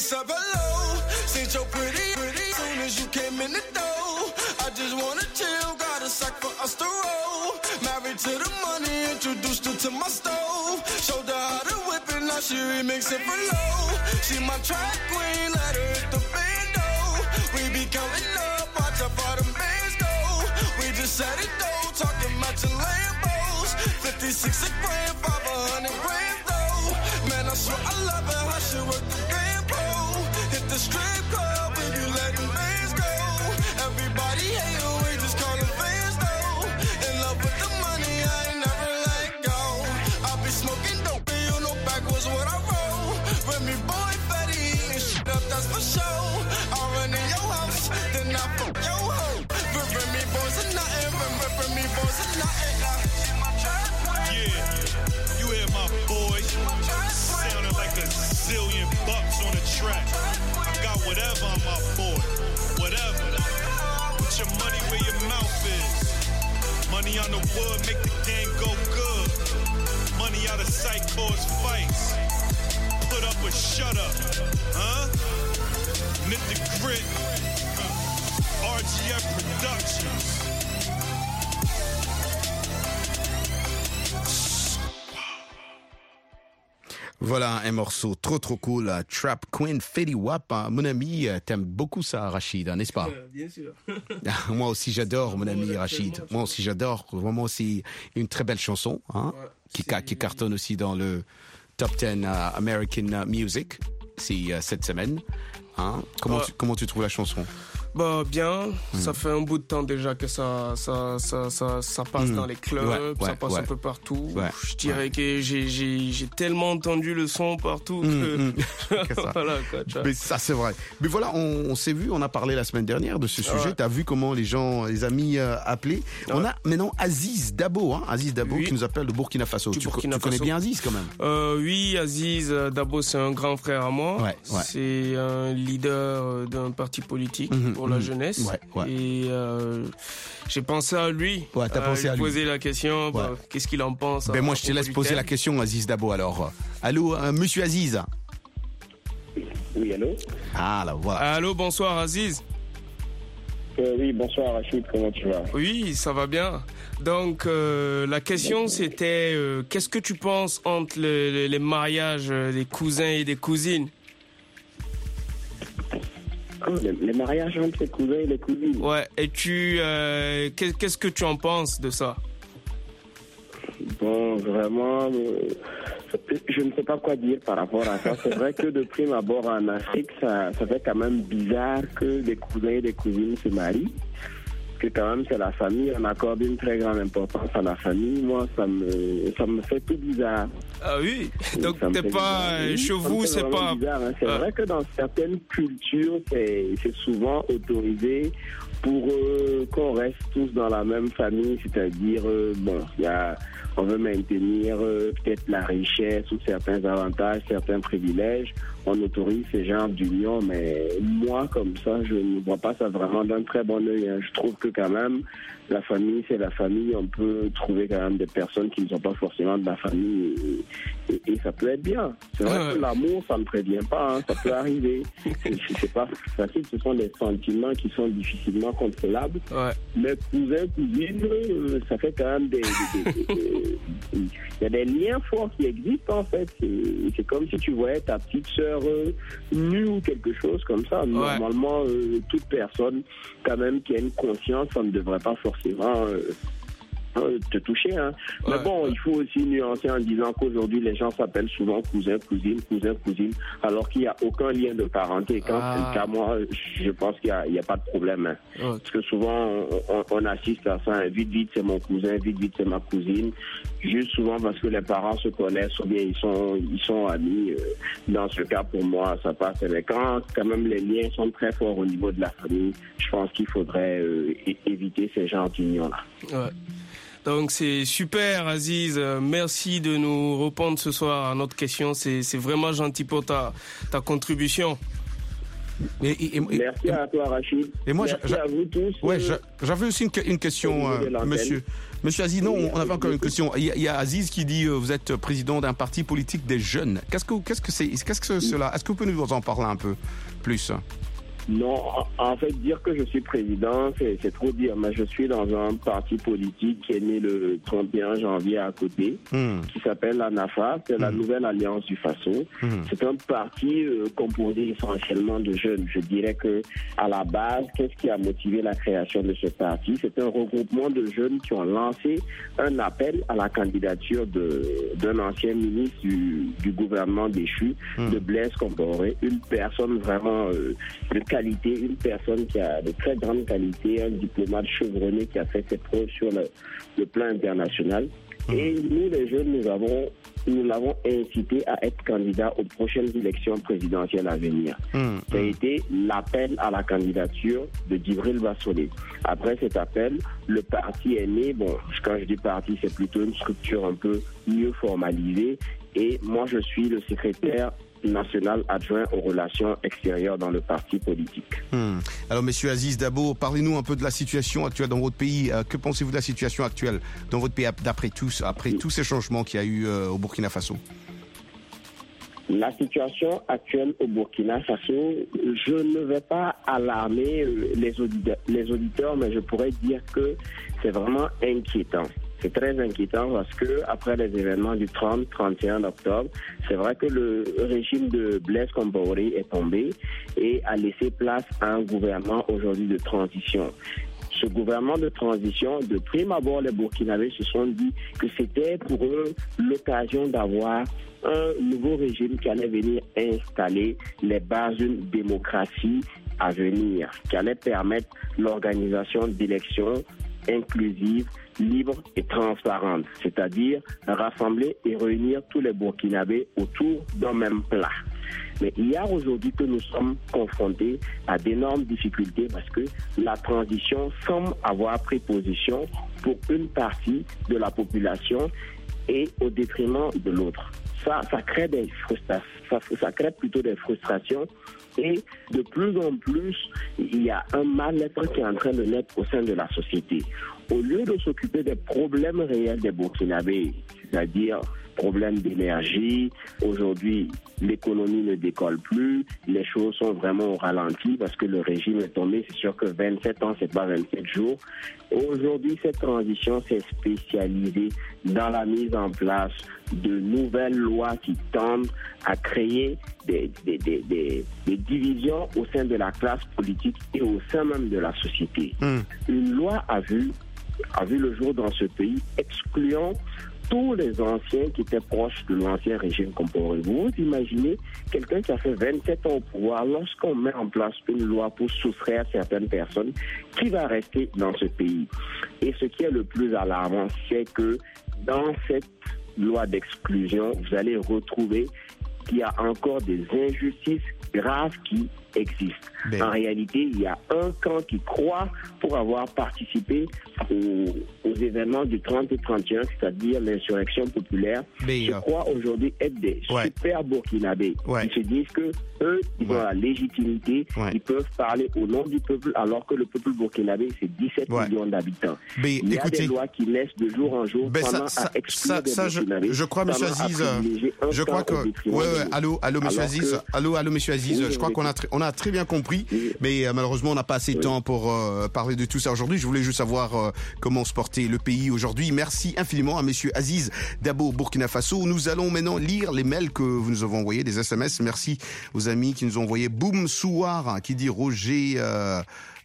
said hello. Since you're pretty, pretty, soon as you came in the door. I just wanna chill, got a sack for us to roll. Married to the money, introduced her to my stove. Showed her how to whip it, now she remixing for low. She my track queen, let her hit the bando. We be counting up, watch how far them bands go. We just set it though, talking matching Lambos. fifty-six a grand, five hundred grand though. Man, I swear I love it, how she work the grand pole. Hit the strip club, we be letting bands go. Everybody hate her, we just call them fans though. In love with the money, I ain't never let go. I be smoking dope, and you know backwards what I roll. Remy boy, fatty, eating shit up, that's for sure. I run in your house, then I fuck your hoe. Remy boys are nothing, Remy boys are nothing. Yeah, you hear my boys sounding like a zillion bucks on the track. I got whatever on my boy, whatever. Put your money where your mouth is. Money on the wood, make the game go good. Money out of sight cause fights. Put up or shut up, huh? Knit the grit. R G F Productions. Voilà un morceau trop trop cool, uh, Trap Queen Fetty Wap. Uh, mon ami, uh, t'aimes beaucoup ça, Rachid, hein, n'est-ce pas? euh, Bien sûr. Moi aussi j'adore, mon ami Rachid. Moi aussi j'adore. Vraiment, c'est une très belle chanson, hein, ouais, qui, ca- qui cartonne aussi dans le top dix uh, American Music. C'est uh, cette semaine. Hein. Comment, ouais. tu, comment tu trouves la chanson? Bah bien, mmh. ça fait un bout de temps déjà que ça ça ça ça, ça passe mmh. dans les clubs, ouais, ouais, ça passe ouais. un peu partout. Ouais, je dirais ouais. que j'ai j'ai j'ai tellement entendu le son partout que, mmh. que ça. Voilà quoi. Mais ça c'est vrai. Mais voilà, on, on s'est vu, on a parlé la semaine dernière de ce sujet. Ouais. T'as vu comment les gens, les amis euh, appelaient. Ouais. On a maintenant Aziz Dabo, hein, Aziz Dabo oui. qui nous appelle de Burkina Faso. Tu, Burkina tu Faso. connais bien Aziz quand même? Euh, oui, Aziz Dabo, c'est un grand frère à moi. Ouais, ouais. C'est un leader d'un parti politique. Mmh. Pour la jeunesse ouais, ouais. et euh, j'ai pensé à lui, ouais, t'as pensé à lui. Poser la question, ouais. bah, qu'est-ce qu'il en pense. Ben moi je te laisse poser thème. la question, Aziz Dabo. Alors, allô, euh, Monsieur Aziz. Oui, allô. Ah là, voilà. Allô, bonsoir Aziz. Euh, oui, bonsoir Rachid, comment tu vas? Oui, ça va bien. Donc euh, la question c'était euh, qu'est-ce que tu penses entre le, le, les mariages des cousins et des cousines? Les, les mariages entre les cousins et les cousines. Ouais, et tu... Euh, qu'est-ce que tu en penses de ça? Bon, vraiment, euh, je ne sais pas quoi dire par rapport à ça. C'est vrai que de prime abord en Afrique, ça, ça fait quand même bizarre que des cousins et des cousines se marient. Parce que quand même, c'est la famille, on accorde une très grande importance à la famille. Moi, ça me, ça me fait tout bizarre. Ah oui, donc t'es pas bizarre. Chez vous, c'est pas... Bizarre, hein. C'est ah. vrai que dans certaines cultures, c'est, c'est souvent autorisé pour euh, qu'on reste tous dans la même famille, c'est-à-dire, euh, bon, il y a... On veut maintenir euh, peut-être la richesse ou certains avantages, certains privilèges. On autorise ce genre d'union, mais moi, comme ça, je ne vois pas ça vraiment d'un très bon œil. Hein. Je trouve que quand même, la famille, c'est la famille. On peut trouver quand même des personnes qui ne sont pas forcément de la famille et, et, et ça peut être bien. C'est vrai ouais. que l'amour, ça ne prévient pas. Hein. Ça peut arriver. C'est, c'est pas facile. Ce sont des sentiments qui sont difficilement contrôlables. Ouais. Mais cousin, cousine, euh, ça fait quand même des... des, des, des il y a des liens forts qui existent en fait. C'est, c'est comme si tu voyais ta petite sœur euh, nue ou quelque chose comme ça. Ouais. Normalement, euh, toute personne quand même qui a une conscience, ça ne devrait pas forcément euh, euh, te toucher. Hein. Ouais. Mais bon, il faut aussi nuancer en disant qu'aujourd'hui les gens s'appellent souvent cousin, cousine, cousin, cousine, alors qu'il n'y a aucun lien de parenté. Quand ah. c'est le cas, moi, je pense qu'il n'y a, a pas de problème. Hein. Ouais. Parce que souvent, on, on assiste à ça. Hein. Vite, vite, c'est mon cousin, vite, vite, c'est ma cousine. Juste souvent parce que les parents se connaissent ou bien ils sont, ils sont amis. Euh, dans ce cas, pour moi, ça passe. Mais quand, quand même, les liens sont très forts au niveau de la famille, je pense qu'il faudrait euh, éviter ces genres d'unions-là. Ouais. Donc c'est super Aziz, merci de nous répondre ce soir à notre question, c'est, c'est vraiment gentil pour ta, ta contribution. Et, et, et, Merci et, à toi, Rachid. Et moi, Merci j'a, à vous tous. Ouais, euh, j'avais aussi une, une question, euh, monsieur. Monsieur Aziz, non, on avait encore une question. Il y a, il y a Aziz qui dit, euh, vous êtes président d'un parti politique des jeunes. Qu'est-ce que, qu'est-ce que c'est, qu'est-ce que c'est cela? Est-ce que vous pouvez nous en parler un peu plus? Non, en fait, dire que je suis président, c'est, c'est trop dire. Mais je suis dans un parti politique qui est né le trente et un janvier à côté, mmh. qui s'appelle la NAFA, c'est mmh. la Nouvelle Alliance du Faso. Mmh. C'est un parti euh, composé essentiellement de jeunes. Je dirais que à la base, qu'est-ce qui a motivé la création de ce parti? C'est un regroupement de jeunes qui ont lancé un appel à la candidature de, d'un ancien ministre du, du gouvernement déchu, mmh. de Blaise Compaoré, une personne vraiment euh, de qualité, une personne qui a de très grandes qualités, un diplomate chevronné qui a fait ses preuves sur le, le plan international. Mmh. Et nous, les jeunes, nous avons, nous l'avons incité à être candidat aux prochaines élections présidentielles à venir. Mmh. Ça a été l'appel à la candidature de Djibril Bassolé. Après cet appel, le parti est né. Bon, quand je dis parti, c'est plutôt une structure un peu mieux formalisée. Et moi, je suis le secrétaire national adjoint aux relations extérieures dans le parti politique. Hum. Alors, Monsieur Aziz Dabo, parlez-nous un peu de la situation actuelle dans votre pays. Euh, que pensez-vous de la situation actuelle dans votre pays d'après tous, après tous ces changements qu'il y a eu euh, au Burkina Faso? La situation actuelle au Burkina Faso, je ne vais pas alarmer les auditeurs, les auditeurs, mais je pourrais dire que c'est vraiment inquiétant. C'est très inquiétant parce que après les événements du trente trente et un octobre, c'est vrai que le régime de Blaise Compaoré est tombé et a laissé place à un gouvernement aujourd'hui de transition. Ce gouvernement de transition, de prime abord, les Burkinabés se sont dit que c'était pour eux l'occasion d'avoir un nouveau régime qui allait venir installer les bases d'une démocratie à venir, qui allait permettre l'organisation d'élections inclusives, libres et transparentes, c'est-à-dire rassembler et réunir tous les Burkinabés autour d'un même plat. Mais il y a aujourd'hui que nous sommes confrontés à d'énormes difficultés parce que la transition semble avoir pris position pour une partie de la population et au détriment de l'autre. Ça, ça crée des frustrations, ça, ça crée plutôt des frustrations. Et de plus en plus, il y a un mal-être qui est en train de naître au sein de la société. Au lieu de s'occuper des problèmes réels des Burkinabés, c'est-à-dire problèmes d'énergie, aujourd'hui l'économie ne décolle plus, les choses sont vraiment au ralenti parce que le régime est tombé. C'est sûr que vingt-sept ans, c'est pas vingt-sept jours. Aujourd'hui, cette transition s'est spécialisée dans la mise en place de nouvelles lois qui tendent à créer des, des, des, des, des divisions au sein de la classe politique et au sein même de la société. Mmh. Une loi a vu, a vu le jour dans ce pays, excluant tous les anciens qui étaient proches de l'ancien régime Compaoré. Vous imaginez quelqu'un qui a fait vingt-sept ans au pouvoir, lorsqu'on met en place une loi pour soustraire certaines personnes, qui va rester dans ce pays? Et ce qui est le plus alarmant, c'est que dans cette loi d'exclusion, vous allez retrouver qu'il y a encore des injustices graves qui existent. Mais... En réalité, il y a un camp qui croit, pour avoir participé aux, aux événements du trente et trente et un, c'est-à-dire l'insurrection populaire, Mais, je euh... crois aujourd'hui être des ouais. super burkinabés. Ouais. Ils se disent que eux, ils ouais. ont la légitimité, ouais. ils peuvent parler au nom du peuple, alors que le peuple burkinabé, c'est dix-sept ouais. millions d'habitants. Mais, il y écoutez... a des lois qui laissent de jour en jour pendant ça, à exclure ça, des ça, je, je crois, monsieur Aziz, je crois que... Ouais, ouais, allô, allô, monsieur Aziz, que... allô, allô, monsieur Aziz, oui, je crois qu'on a, tr- on a très bien compris, oui. mais euh, malheureusement, on n'a pas assez de oui. temps pour euh, parler de tout ça aujourd'hui. Je voulais juste savoir euh, comment se portait le pays aujourd'hui. Merci infiniment à monsieur Aziz Dabo, Burkina Faso. Nous allons maintenant lire les mails que vous nous avez envoyés, des S M S. Merci aux amis qui nous ont envoyé Boum Souar, qui dit Roger... Euh,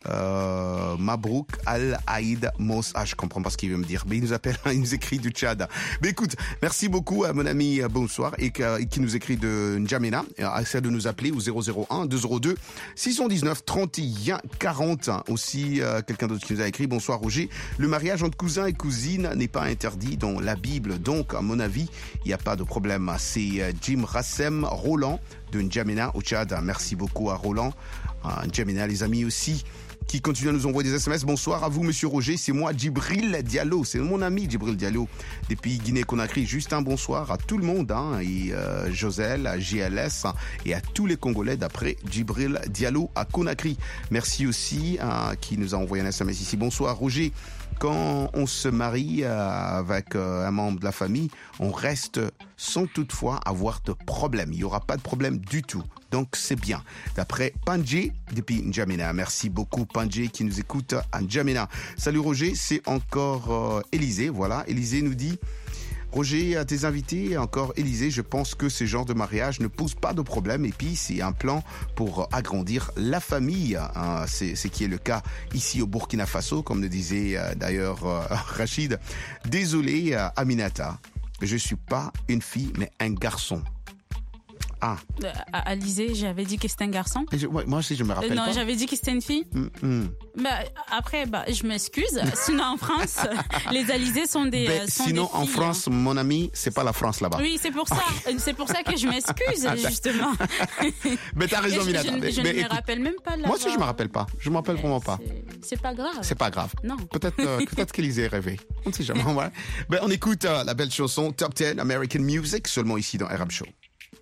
Euh, Mabrouk Al-Aïd Mos, ah je comprends pas ce qu'il veut me dire, mais il nous appelle, il nous écrit du Tchad. Mais écoute, merci beaucoup à mon ami Bonsoir et, et qui nous écrit de N'Djamena. Essaie de nous appeler au zéro zéro un deux zéro deux six cent dix-neuf trente et un quarante. Aussi euh, quelqu'un d'autre qui nous a écrit bonsoir Roger. Le mariage entre cousins et cousines n'est pas interdit dans la Bible, donc à mon avis il n'y a pas de problème. C'est Jim Rassem Roland de N'Djamena au Tchad. Merci beaucoup à Roland, à N'Djamena, les amis aussi qui continue à nous envoyer des S M S. Bonsoir à vous, monsieur Roger. C'est moi, Djibril Diallo. C'est mon ami, Djibril Diallo, depuis Guinée-Conakry. Juste un bonsoir à tout le monde, hein, et euh, Josel, à J L S, hein, et à tous les Congolais d'après Djibril Diallo à Conakry. Merci aussi à qui nous a envoyé un S M S ici. Bonsoir, Roger. Quand on se marie avec un membre de la famille, on reste sans toutefois avoir de problème. Il n'y aura pas de problème du tout. Donc, c'est bien. D'après Panji depuis N'Djamena. Merci beaucoup, Panji, qui nous écoute à N'Djamena. Salut, Roger. C'est encore euh, Élisée. Voilà. Élisée nous dit... Roger, à tes invités, encore Élisée, je pense que ce genre de mariage ne pose pas de problème et puis c'est un plan pour agrandir la famille. Hein, c'est ce qui est le cas ici au Burkina Faso, comme le disait euh, d'ailleurs euh, Rachid. Désolé, euh, Aminata, je suis pas une fille mais un garçon. Ah. Euh, à Alizé, j'avais dit que c'était un garçon. Je, ouais, moi aussi, je me rappelle euh, non, pas. Non, j'avais dit que c'était une fille. Mm, mm. Bah, après, bah, je m'excuse. Sinon, en France, les Alizés sont des. Ben, sont sinon, des filles, en France, hein. Mon ami, c'est pas la France là-bas. Oui, c'est pour ça. C'est pour ça que je m'excuse, justement. Mais t'as raison, je, Minata. Je, mais, je mais, ne me écoute, rappelle même pas là. Moi aussi, je me rappelle pas. Je me rappelle vraiment pas. C'est pas grave. C'est pas grave. Non. Peut-être, euh, peut-être qu'Élisée est rêvé. On ne sait jamais. Ouais. Ben, on écoute euh, la belle chanson Top dix American Music seulement ici dans R M Show.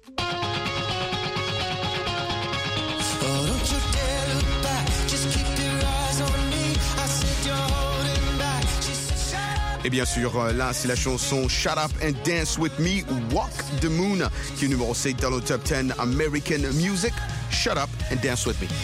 Et bien sûr, là, c'est la chanson Shut Up and Dance With Me, Walk the Moon, qui est numéro sept dans le Top dix American Music. Shut Up and Dance With Me.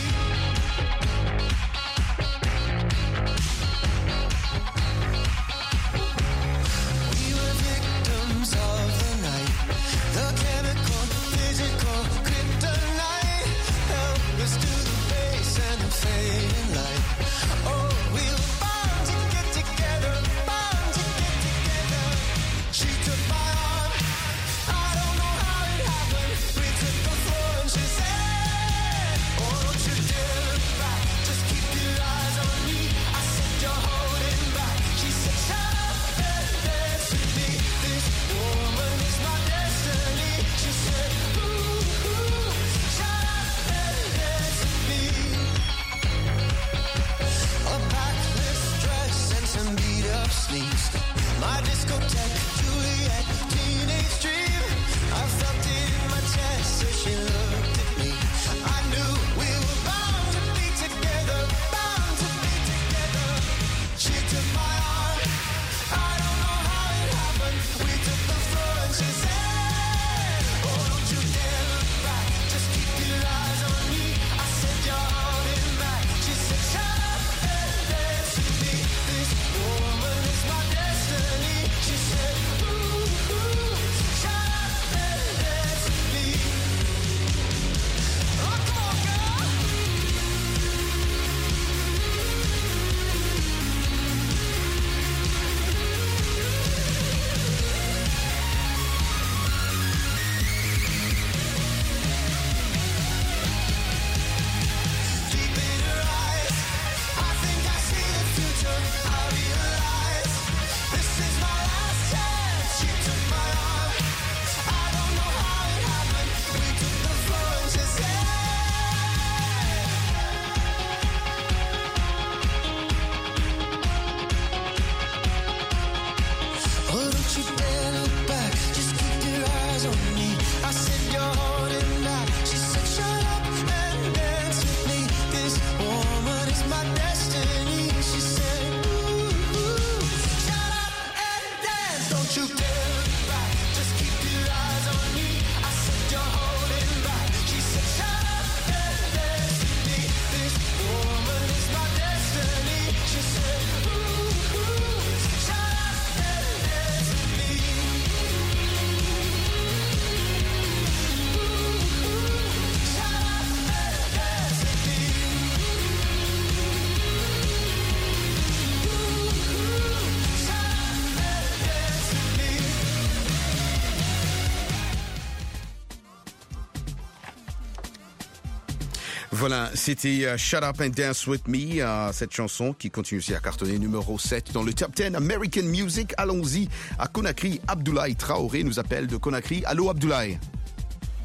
Voilà, c'était uh, Shut Up and Dance With Me, uh, cette chanson qui continue aussi à cartonner numéro sept dans le Top dix American Music. Allons-y à Conakry. Abdoulaye Traoré nous appelle de Conakry. Allô Abdoulaye.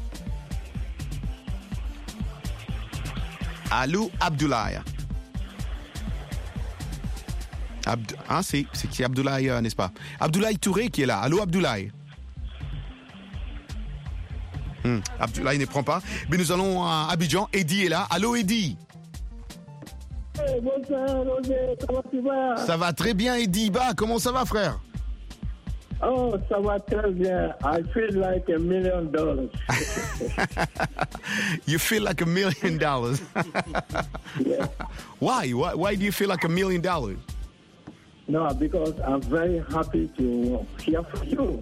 Allô Abdoulaye. Abd- ah, c'est, c'est qui Abdoulaye, euh, n'est-ce pas? Abdoulaye Touré qui est là. Allô, Abdoulaye? Hmm, Abdoulaye ne prend pas. Mais nous allons à Abidjan. Eddie est là. Allô, Eddie? Hey, bonsoir, Roger. Comment tu vas? Ça va très bien, Eddie. Bah, comment ça va, frère? Oh, ça va très bien. I feel like a million dollars. You feel like a million dollars. Yeah. Why? why? Why do you feel like a million dollars? No, because I'm very happy to hear from you.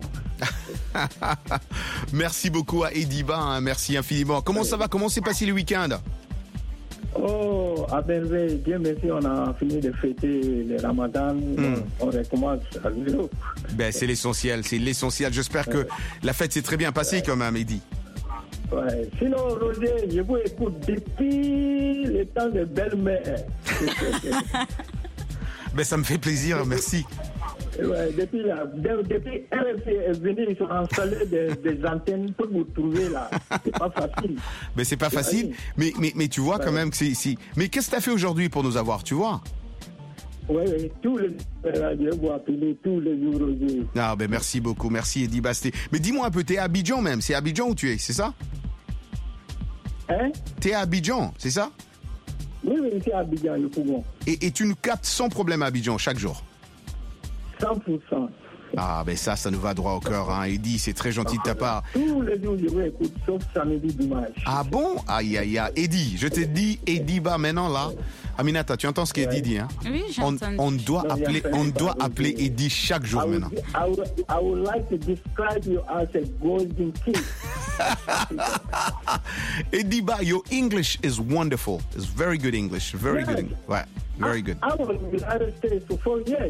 Merci beaucoup à Eddie Ba, hein, merci infiniment. Comment ça va? Comment s'est passé le week-end? Oh, à merveille. Dieu merci, on a fini de fêter le Ramadan. Mm. On recommence à zéro. Ben, c'est l'essentiel, c'est l'essentiel. J'espère que la fête s'est très bien passée quand même, Eddie. Ouais. Sinon, Roger, je vous écoute depuis le temps de belle-mère. Ben, ça me fait plaisir, merci. Ouais, depuis, là, de- depuis R F C est venu, ils ont installé des, des antennes pour vous trouver là. C'est pas facile. Ben, c'est pas facile, mais, mais, mais tu vois quand même que c'est ici. Mais qu'est-ce que tu as fait aujourd'hui pour nous avoir, tu vois? Oui, oui, tous les jours, je vous appeler tous les jours, Roger. Ah, ben, merci beaucoup, merci Eddie Basté. Mais dis-moi un peu, t'es à Abidjan même, c'est à Abidjan où tu es, c'est ça? Hein? T'es à Abidjan, c'est ça? Oui, oui, c'est à Abidjan, le Pougon. Et, et tu nous captes sans problème à Abidjan chaque jour? cent pour cent. Ah, ben ça, ça nous va droit au cœur, hein. Eddie, c'est très gentil de ta part. Tous les jours, je vous écoute, sauf samedi, dimanche. Ah bon? Aïe, aïe, aïe. Eddie, je te dis, Eddie Ba, maintenant là. Aminata, tu entends ce qu'Eddie dit, hein? Oui, j'ai on, entendu. on doit appeler, on doit appeler Eddie chaque jour I would, maintenant. I, would, I would like to describe you as a golden king. Eddie Ba, your English is wonderful. It's very good English. Very good English. Ouais, very good. I was in the United States for four years.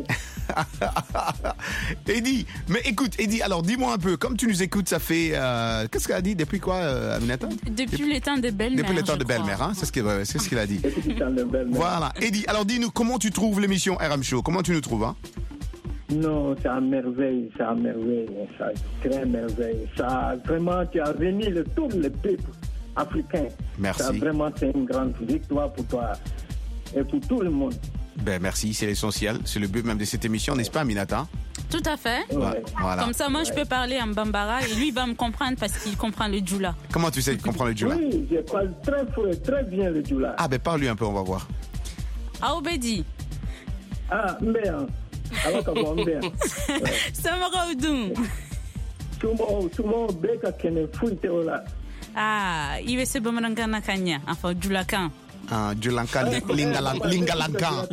Eddie, mais écoute, Eddie, alors dis-moi un peu, comme tu nous écoutes, ça fait. Euh, qu'est-ce qu'elle a dit? Depuis quoi, euh, Aminata? Depuis le temps de belle-mère. Depuis le temps je de crois. belle-mère, hein? C'est ce qu'il ouais, c'est ce qu'il a dit. Depuis le temps de belle-mère. Voilà. Eddie, alors dis-nous, comment tu trouves l'émission R M Show? Comment tu nous trouves, hein? Non, c'est à merveille, c'est à merveille, c'est très merveille. Ça, vraiment, tu as réuni le, tout le peuple africain. Merci. Ça, vraiment, c'est une grande victoire pour toi et pour tout le monde. Ben merci, c'est l'essentiel. C'est le but même de cette émission, n'est-ce pas, Aminata? Tout à fait. Ouais, voilà. Comme ça, moi, je peux parler en Bambara et lui, il va me comprendre parce qu'il comprend le Djoula. Comment tu sais qu'il comprend le Djoula? Oui, je parle très, très, très bien le Djoula. Ah ben parle-lui un peu, on va voir. Aobedi. Ah, Mbéa. Alors comment Mbéa? Samara Oudou. Sumo, sumo, beka kene fuite ola. Ah, il veut se bamaranga na kanya. Enfin, Djoula kan. Ah, Djoulankan, Lingalan- Lingalankan.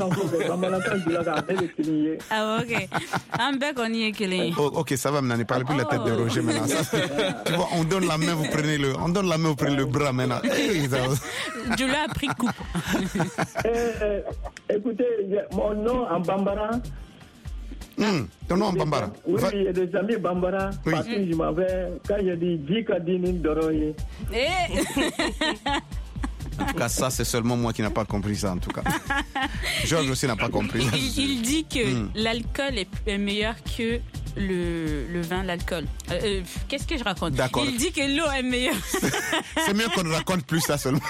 Ah, ok. Un bec, on y est qu'il Oh, ok, ça va, maintenant, ne parlez plus la tête de Roger maintenant. Ça, tu vois, on donne la main, vous prenez le, on donne la main, vous prenez le bras maintenant. Hey, ça- Djoula a pris coupe. Eh, eh, écoutez, mon nom en Bambara. Hum, ton nom en Bambara. Oui, Va- il y a des amis Bambara. Oui. Parce que je m'avais, quand il a dit Djika Dinin Doroye. Eh. En tout cas, ça, c'est seulement moi qui n'a pas compris ça, en tout cas. Georges aussi n'a pas compris. Il, il dit que Hmm. l'alcool est, est meilleur que le, le vin, l'alcool. Euh, euh, Qu'est-ce que je raconte? D'accord. Il dit que l'eau est meilleure. C'est mieux qu'on ne raconte plus ça seulement.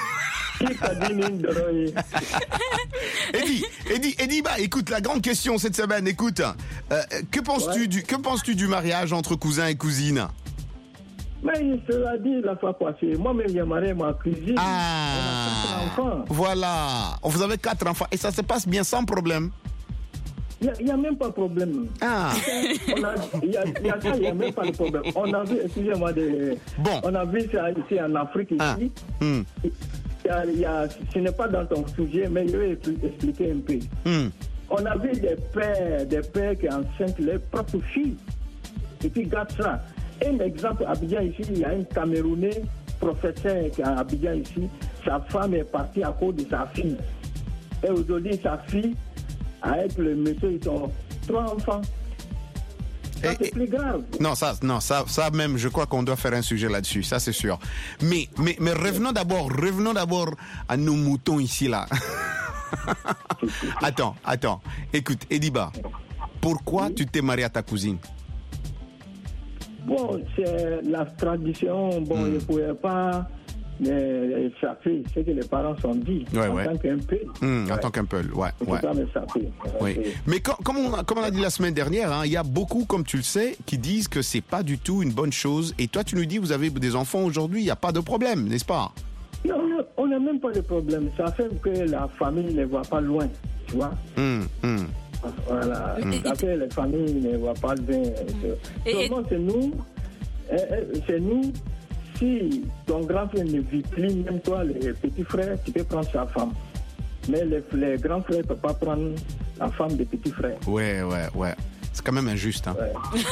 Eddie, Eddie, Eddie, bah, écoute, la grande question cette semaine, écoute, euh, que penses-tu Ouais. du, que penses-tu du mariage entre cousins et cousines? Mais il se l'a dit la fois passée. Moi-même, j'aimerais ma cuisine. Ah, voilà. Vous avez quatre enfants et ça se passe bien sans problème. Il n'y a, a même pas de problème. Ah. On a- Il y a, il y a ça, il n'y a même pas de problème. On a vu, excusez-moi, de, bon. on a vu ça ici en Afrique. Ici. Ah. Hmm. Il y a- il y a- ce n'est pas dans ton sujet, mais je vais expli- expliquer un peu. Hmm. On a vu des pères, des pères qui enceintent leurs propres filles. Et puis, regarde ça. Un exemple, à Abidjan ici, il y a un Camerounais, professeur qui est à Abidjan ici. Sa femme est partie à cause de sa fille. Et aujourd'hui, sa fille, avec le monsieur, ils ont trois enfants. Ça, c'est plus grave. Non, ça, non, ça, ça même, je crois qu'on doit faire un sujet là-dessus, ça c'est sûr. Mais, mais, mais revenons d'abord, revenons d'abord à nos moutons ici là. Attends, attends. Écoute, Ediba, pourquoi tu t'es marié à ta cousine? Bon, c'est la tradition. Bon, je ne pouvais pas mais ça fait ce que les parents sont dit Ouais, en ouais. tant qu'un peu. Hum, En tant qu'un peu, ouais. C'est ouais. ça, mais ça fait. Oui. Mais com- comme, on a, comme on a dit la semaine dernière, hein, il y a beaucoup, comme tu le sais, qui disent que c'est pas du tout une bonne chose. Et toi, tu nous dis, vous avez des enfants aujourd'hui, il n'y a pas de problème, n'est-ce pas? Non, non, on n'a même pas de problème. Ça fait que la famille ne voit pas loin, tu vois. Hum, hum. Voilà. Mm. Ça fait que les familles ne voient pas loin. Seulement, c'est nous, euh, euh, c'est nous, si ton grand frère ne vit plus, même toi, le petit frère, tu peux prendre sa femme. Mais les, les grands frères ne peuvent pas prendre la femme des petits frères. Ouais, ouais, ouais. C'est quand même injuste. Hein.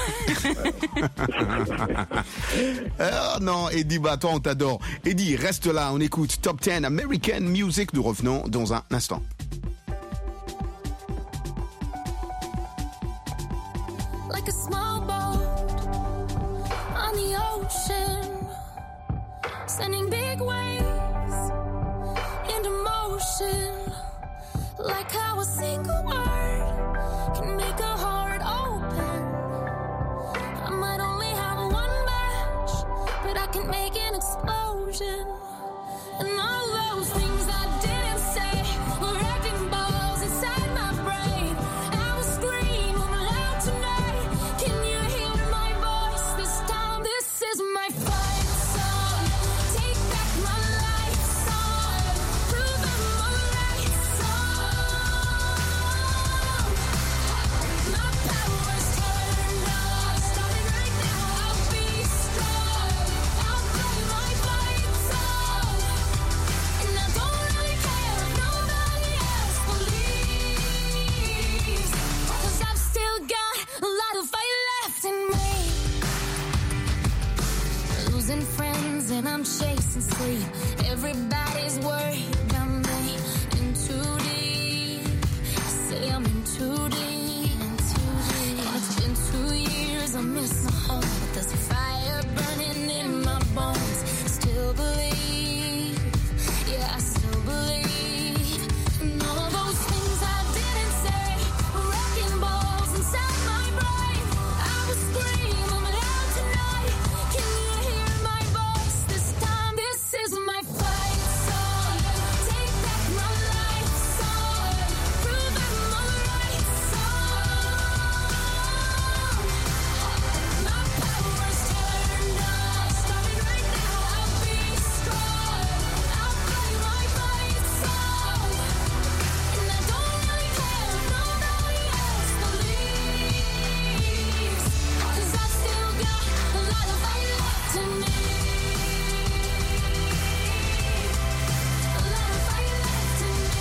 Ah non, Eddie, bah toi on t'adore. Eddie, reste là, on écoute Top dix American Music. Nous revenons dans un instant. Like a small boat on the ocean, sending big waves into motion. Like how a single word can make a heart open. I might only have one match, but I can make an explosion. And all those things I didn't say were wrecking balls inside my brain. I will scream loud tonight. Can you hear my voice this time? This is my fight song. Take back my life song. Prove I'm alright song. My power's turned on. Starting right now, I'll be strong. I'll play my fight song. And I don't really care if nobody else believes. 'Cause I've still got a lot of fight left in me. Losing friends and I'm chasing sleep. Everybody's worried about me. In too deep. Say I'm in too deep. In too deep. And it's been two years, I miss my home. But there's a fire burning in my bones. Still believe. Yeah, I still believe. And all those things I didn't say were wrecking balls inside my brain. I will scream loud tonight. Can you hear my voice this time? This is my fight song. Take back my life song. Prove I'm alright song. My power's turned on. Starting right now, I'll be strong. I'll play my fight song. And I don't really care if nobody else believes. 'Cause I've still got a lot of fight left in me. A lot of fight left in me.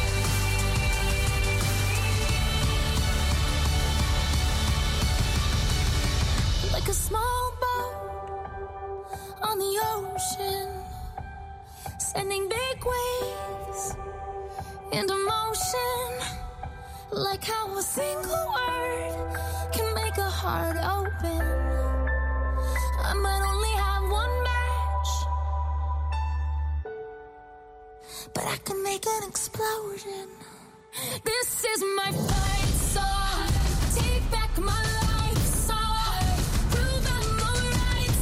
Like a small boat on the ocean, sending big waves into motion. Like how a single word can make a heart open. I might only have one match, but I can make an explosion. This is my fight song. Take back my life song. Prove I'm alright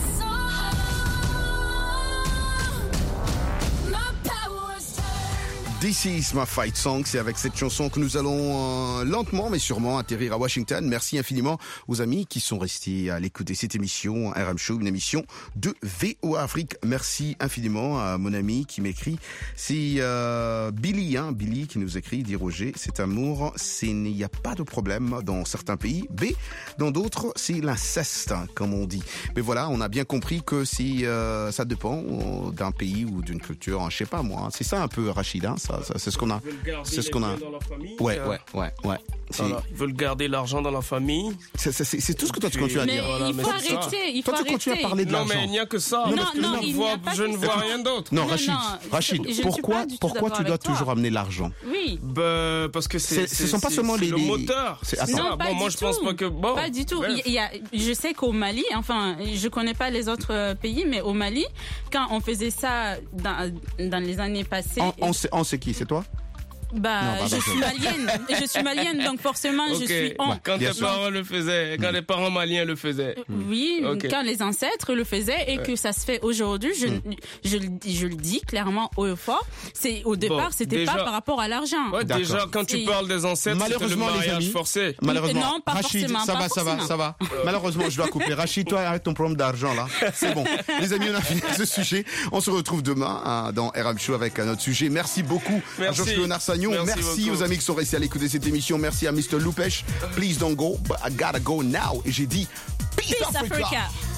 song. My power's turned. This is my fight song. C'est avec cette chanson que nous allons euh, lentement mais sûrement atterrir à Washington. Merci infiniment aux amis qui sont restés à l'écoute de cette émission R M Show, une émission de V O A Afrique. Merci infiniment à mon ami qui m'écrit. C'est euh, Billy, hein, Billy qui nous écrit, dit Roger, cet amour, c'est il n'y a pas de problème dans certains pays. B, dans d'autres, c'est l'inceste, hein, comme on dit. Mais voilà, on a bien compris que si euh, ça dépend euh, d'un pays ou d'une culture, hein, je sais pas moi. C'est ça un peu, Rachid, hein, ça, ça, c'est ce qu'on a. C'est ce qu'on a. Ouais, ouais, ouais, ouais. Voilà, ils veulent garder l'argent dans la famille. C'est, c'est, c'est tout ce que toi tu continues à Mais dire. il faut arrêter, il faut Toi tu arrêter. continues à parler de Non, l'argent. mais il n'y a que ça. Non, parce que non, je ne il vois, n'y a pas je que ne ça. vois rien d'autre. Non, Non, Rachid, non, Rachid, je ne suis pourquoi, pas du tout pourquoi d'accord tu dois avec toi. toujours amener l'argent? Oui. Bah, parce que c'est, C'est- ce sont pas c'est- seulement c'est les- le les- moteur. c'est- C'est attends. ça. Non, pas Bon, moi du je pense tout. pas que bon. Pas du tout. bref. Il y a, je sais qu'au Mali, enfin, je connais pas les autres euh, pays, mais au Mali, quand on faisait ça dans, dans les années passées. On, on sait, on sait qui, c'est toi? Bah, Non, pardon, je suis malienne. Je suis malienne, donc forcément, Ok. je suis en. Quand Bien tes sûr. parents le faisaient, quand les parents maliens le faisaient. Oui, Ok. quand les ancêtres le faisaient et Ouais. que ça se fait aujourd'hui, je, je, le dis- je le dis clairement haut et fort. C'est au départ, c'était déjà- pas par rapport à l'argent. Ouais, déjà, quand tu Et- parles des ancêtres, c'était le Malheureusement, les mariage amis. forcé. Malheureusement. Non, pas Rachid, forcément, ça pas va, ça va, forcément. ça va. Malheureusement, je dois couper. Rachid, toi, arrête ton problème d'argent, là. C'est bon. Les amis, on a fini ce sujet. On se retrouve demain hein, dans R M Show avec un autre sujet. Merci beaucoup à Merci. Georges-Léonard Sagnon. Merci Merci beaucoup. aux amis qui sont restés à l'écoute de cette émission. Merci à mister Loupesh. Please don't go, but I gotta go now. Et j'ai dit, Peace, Peace Africa. Africa.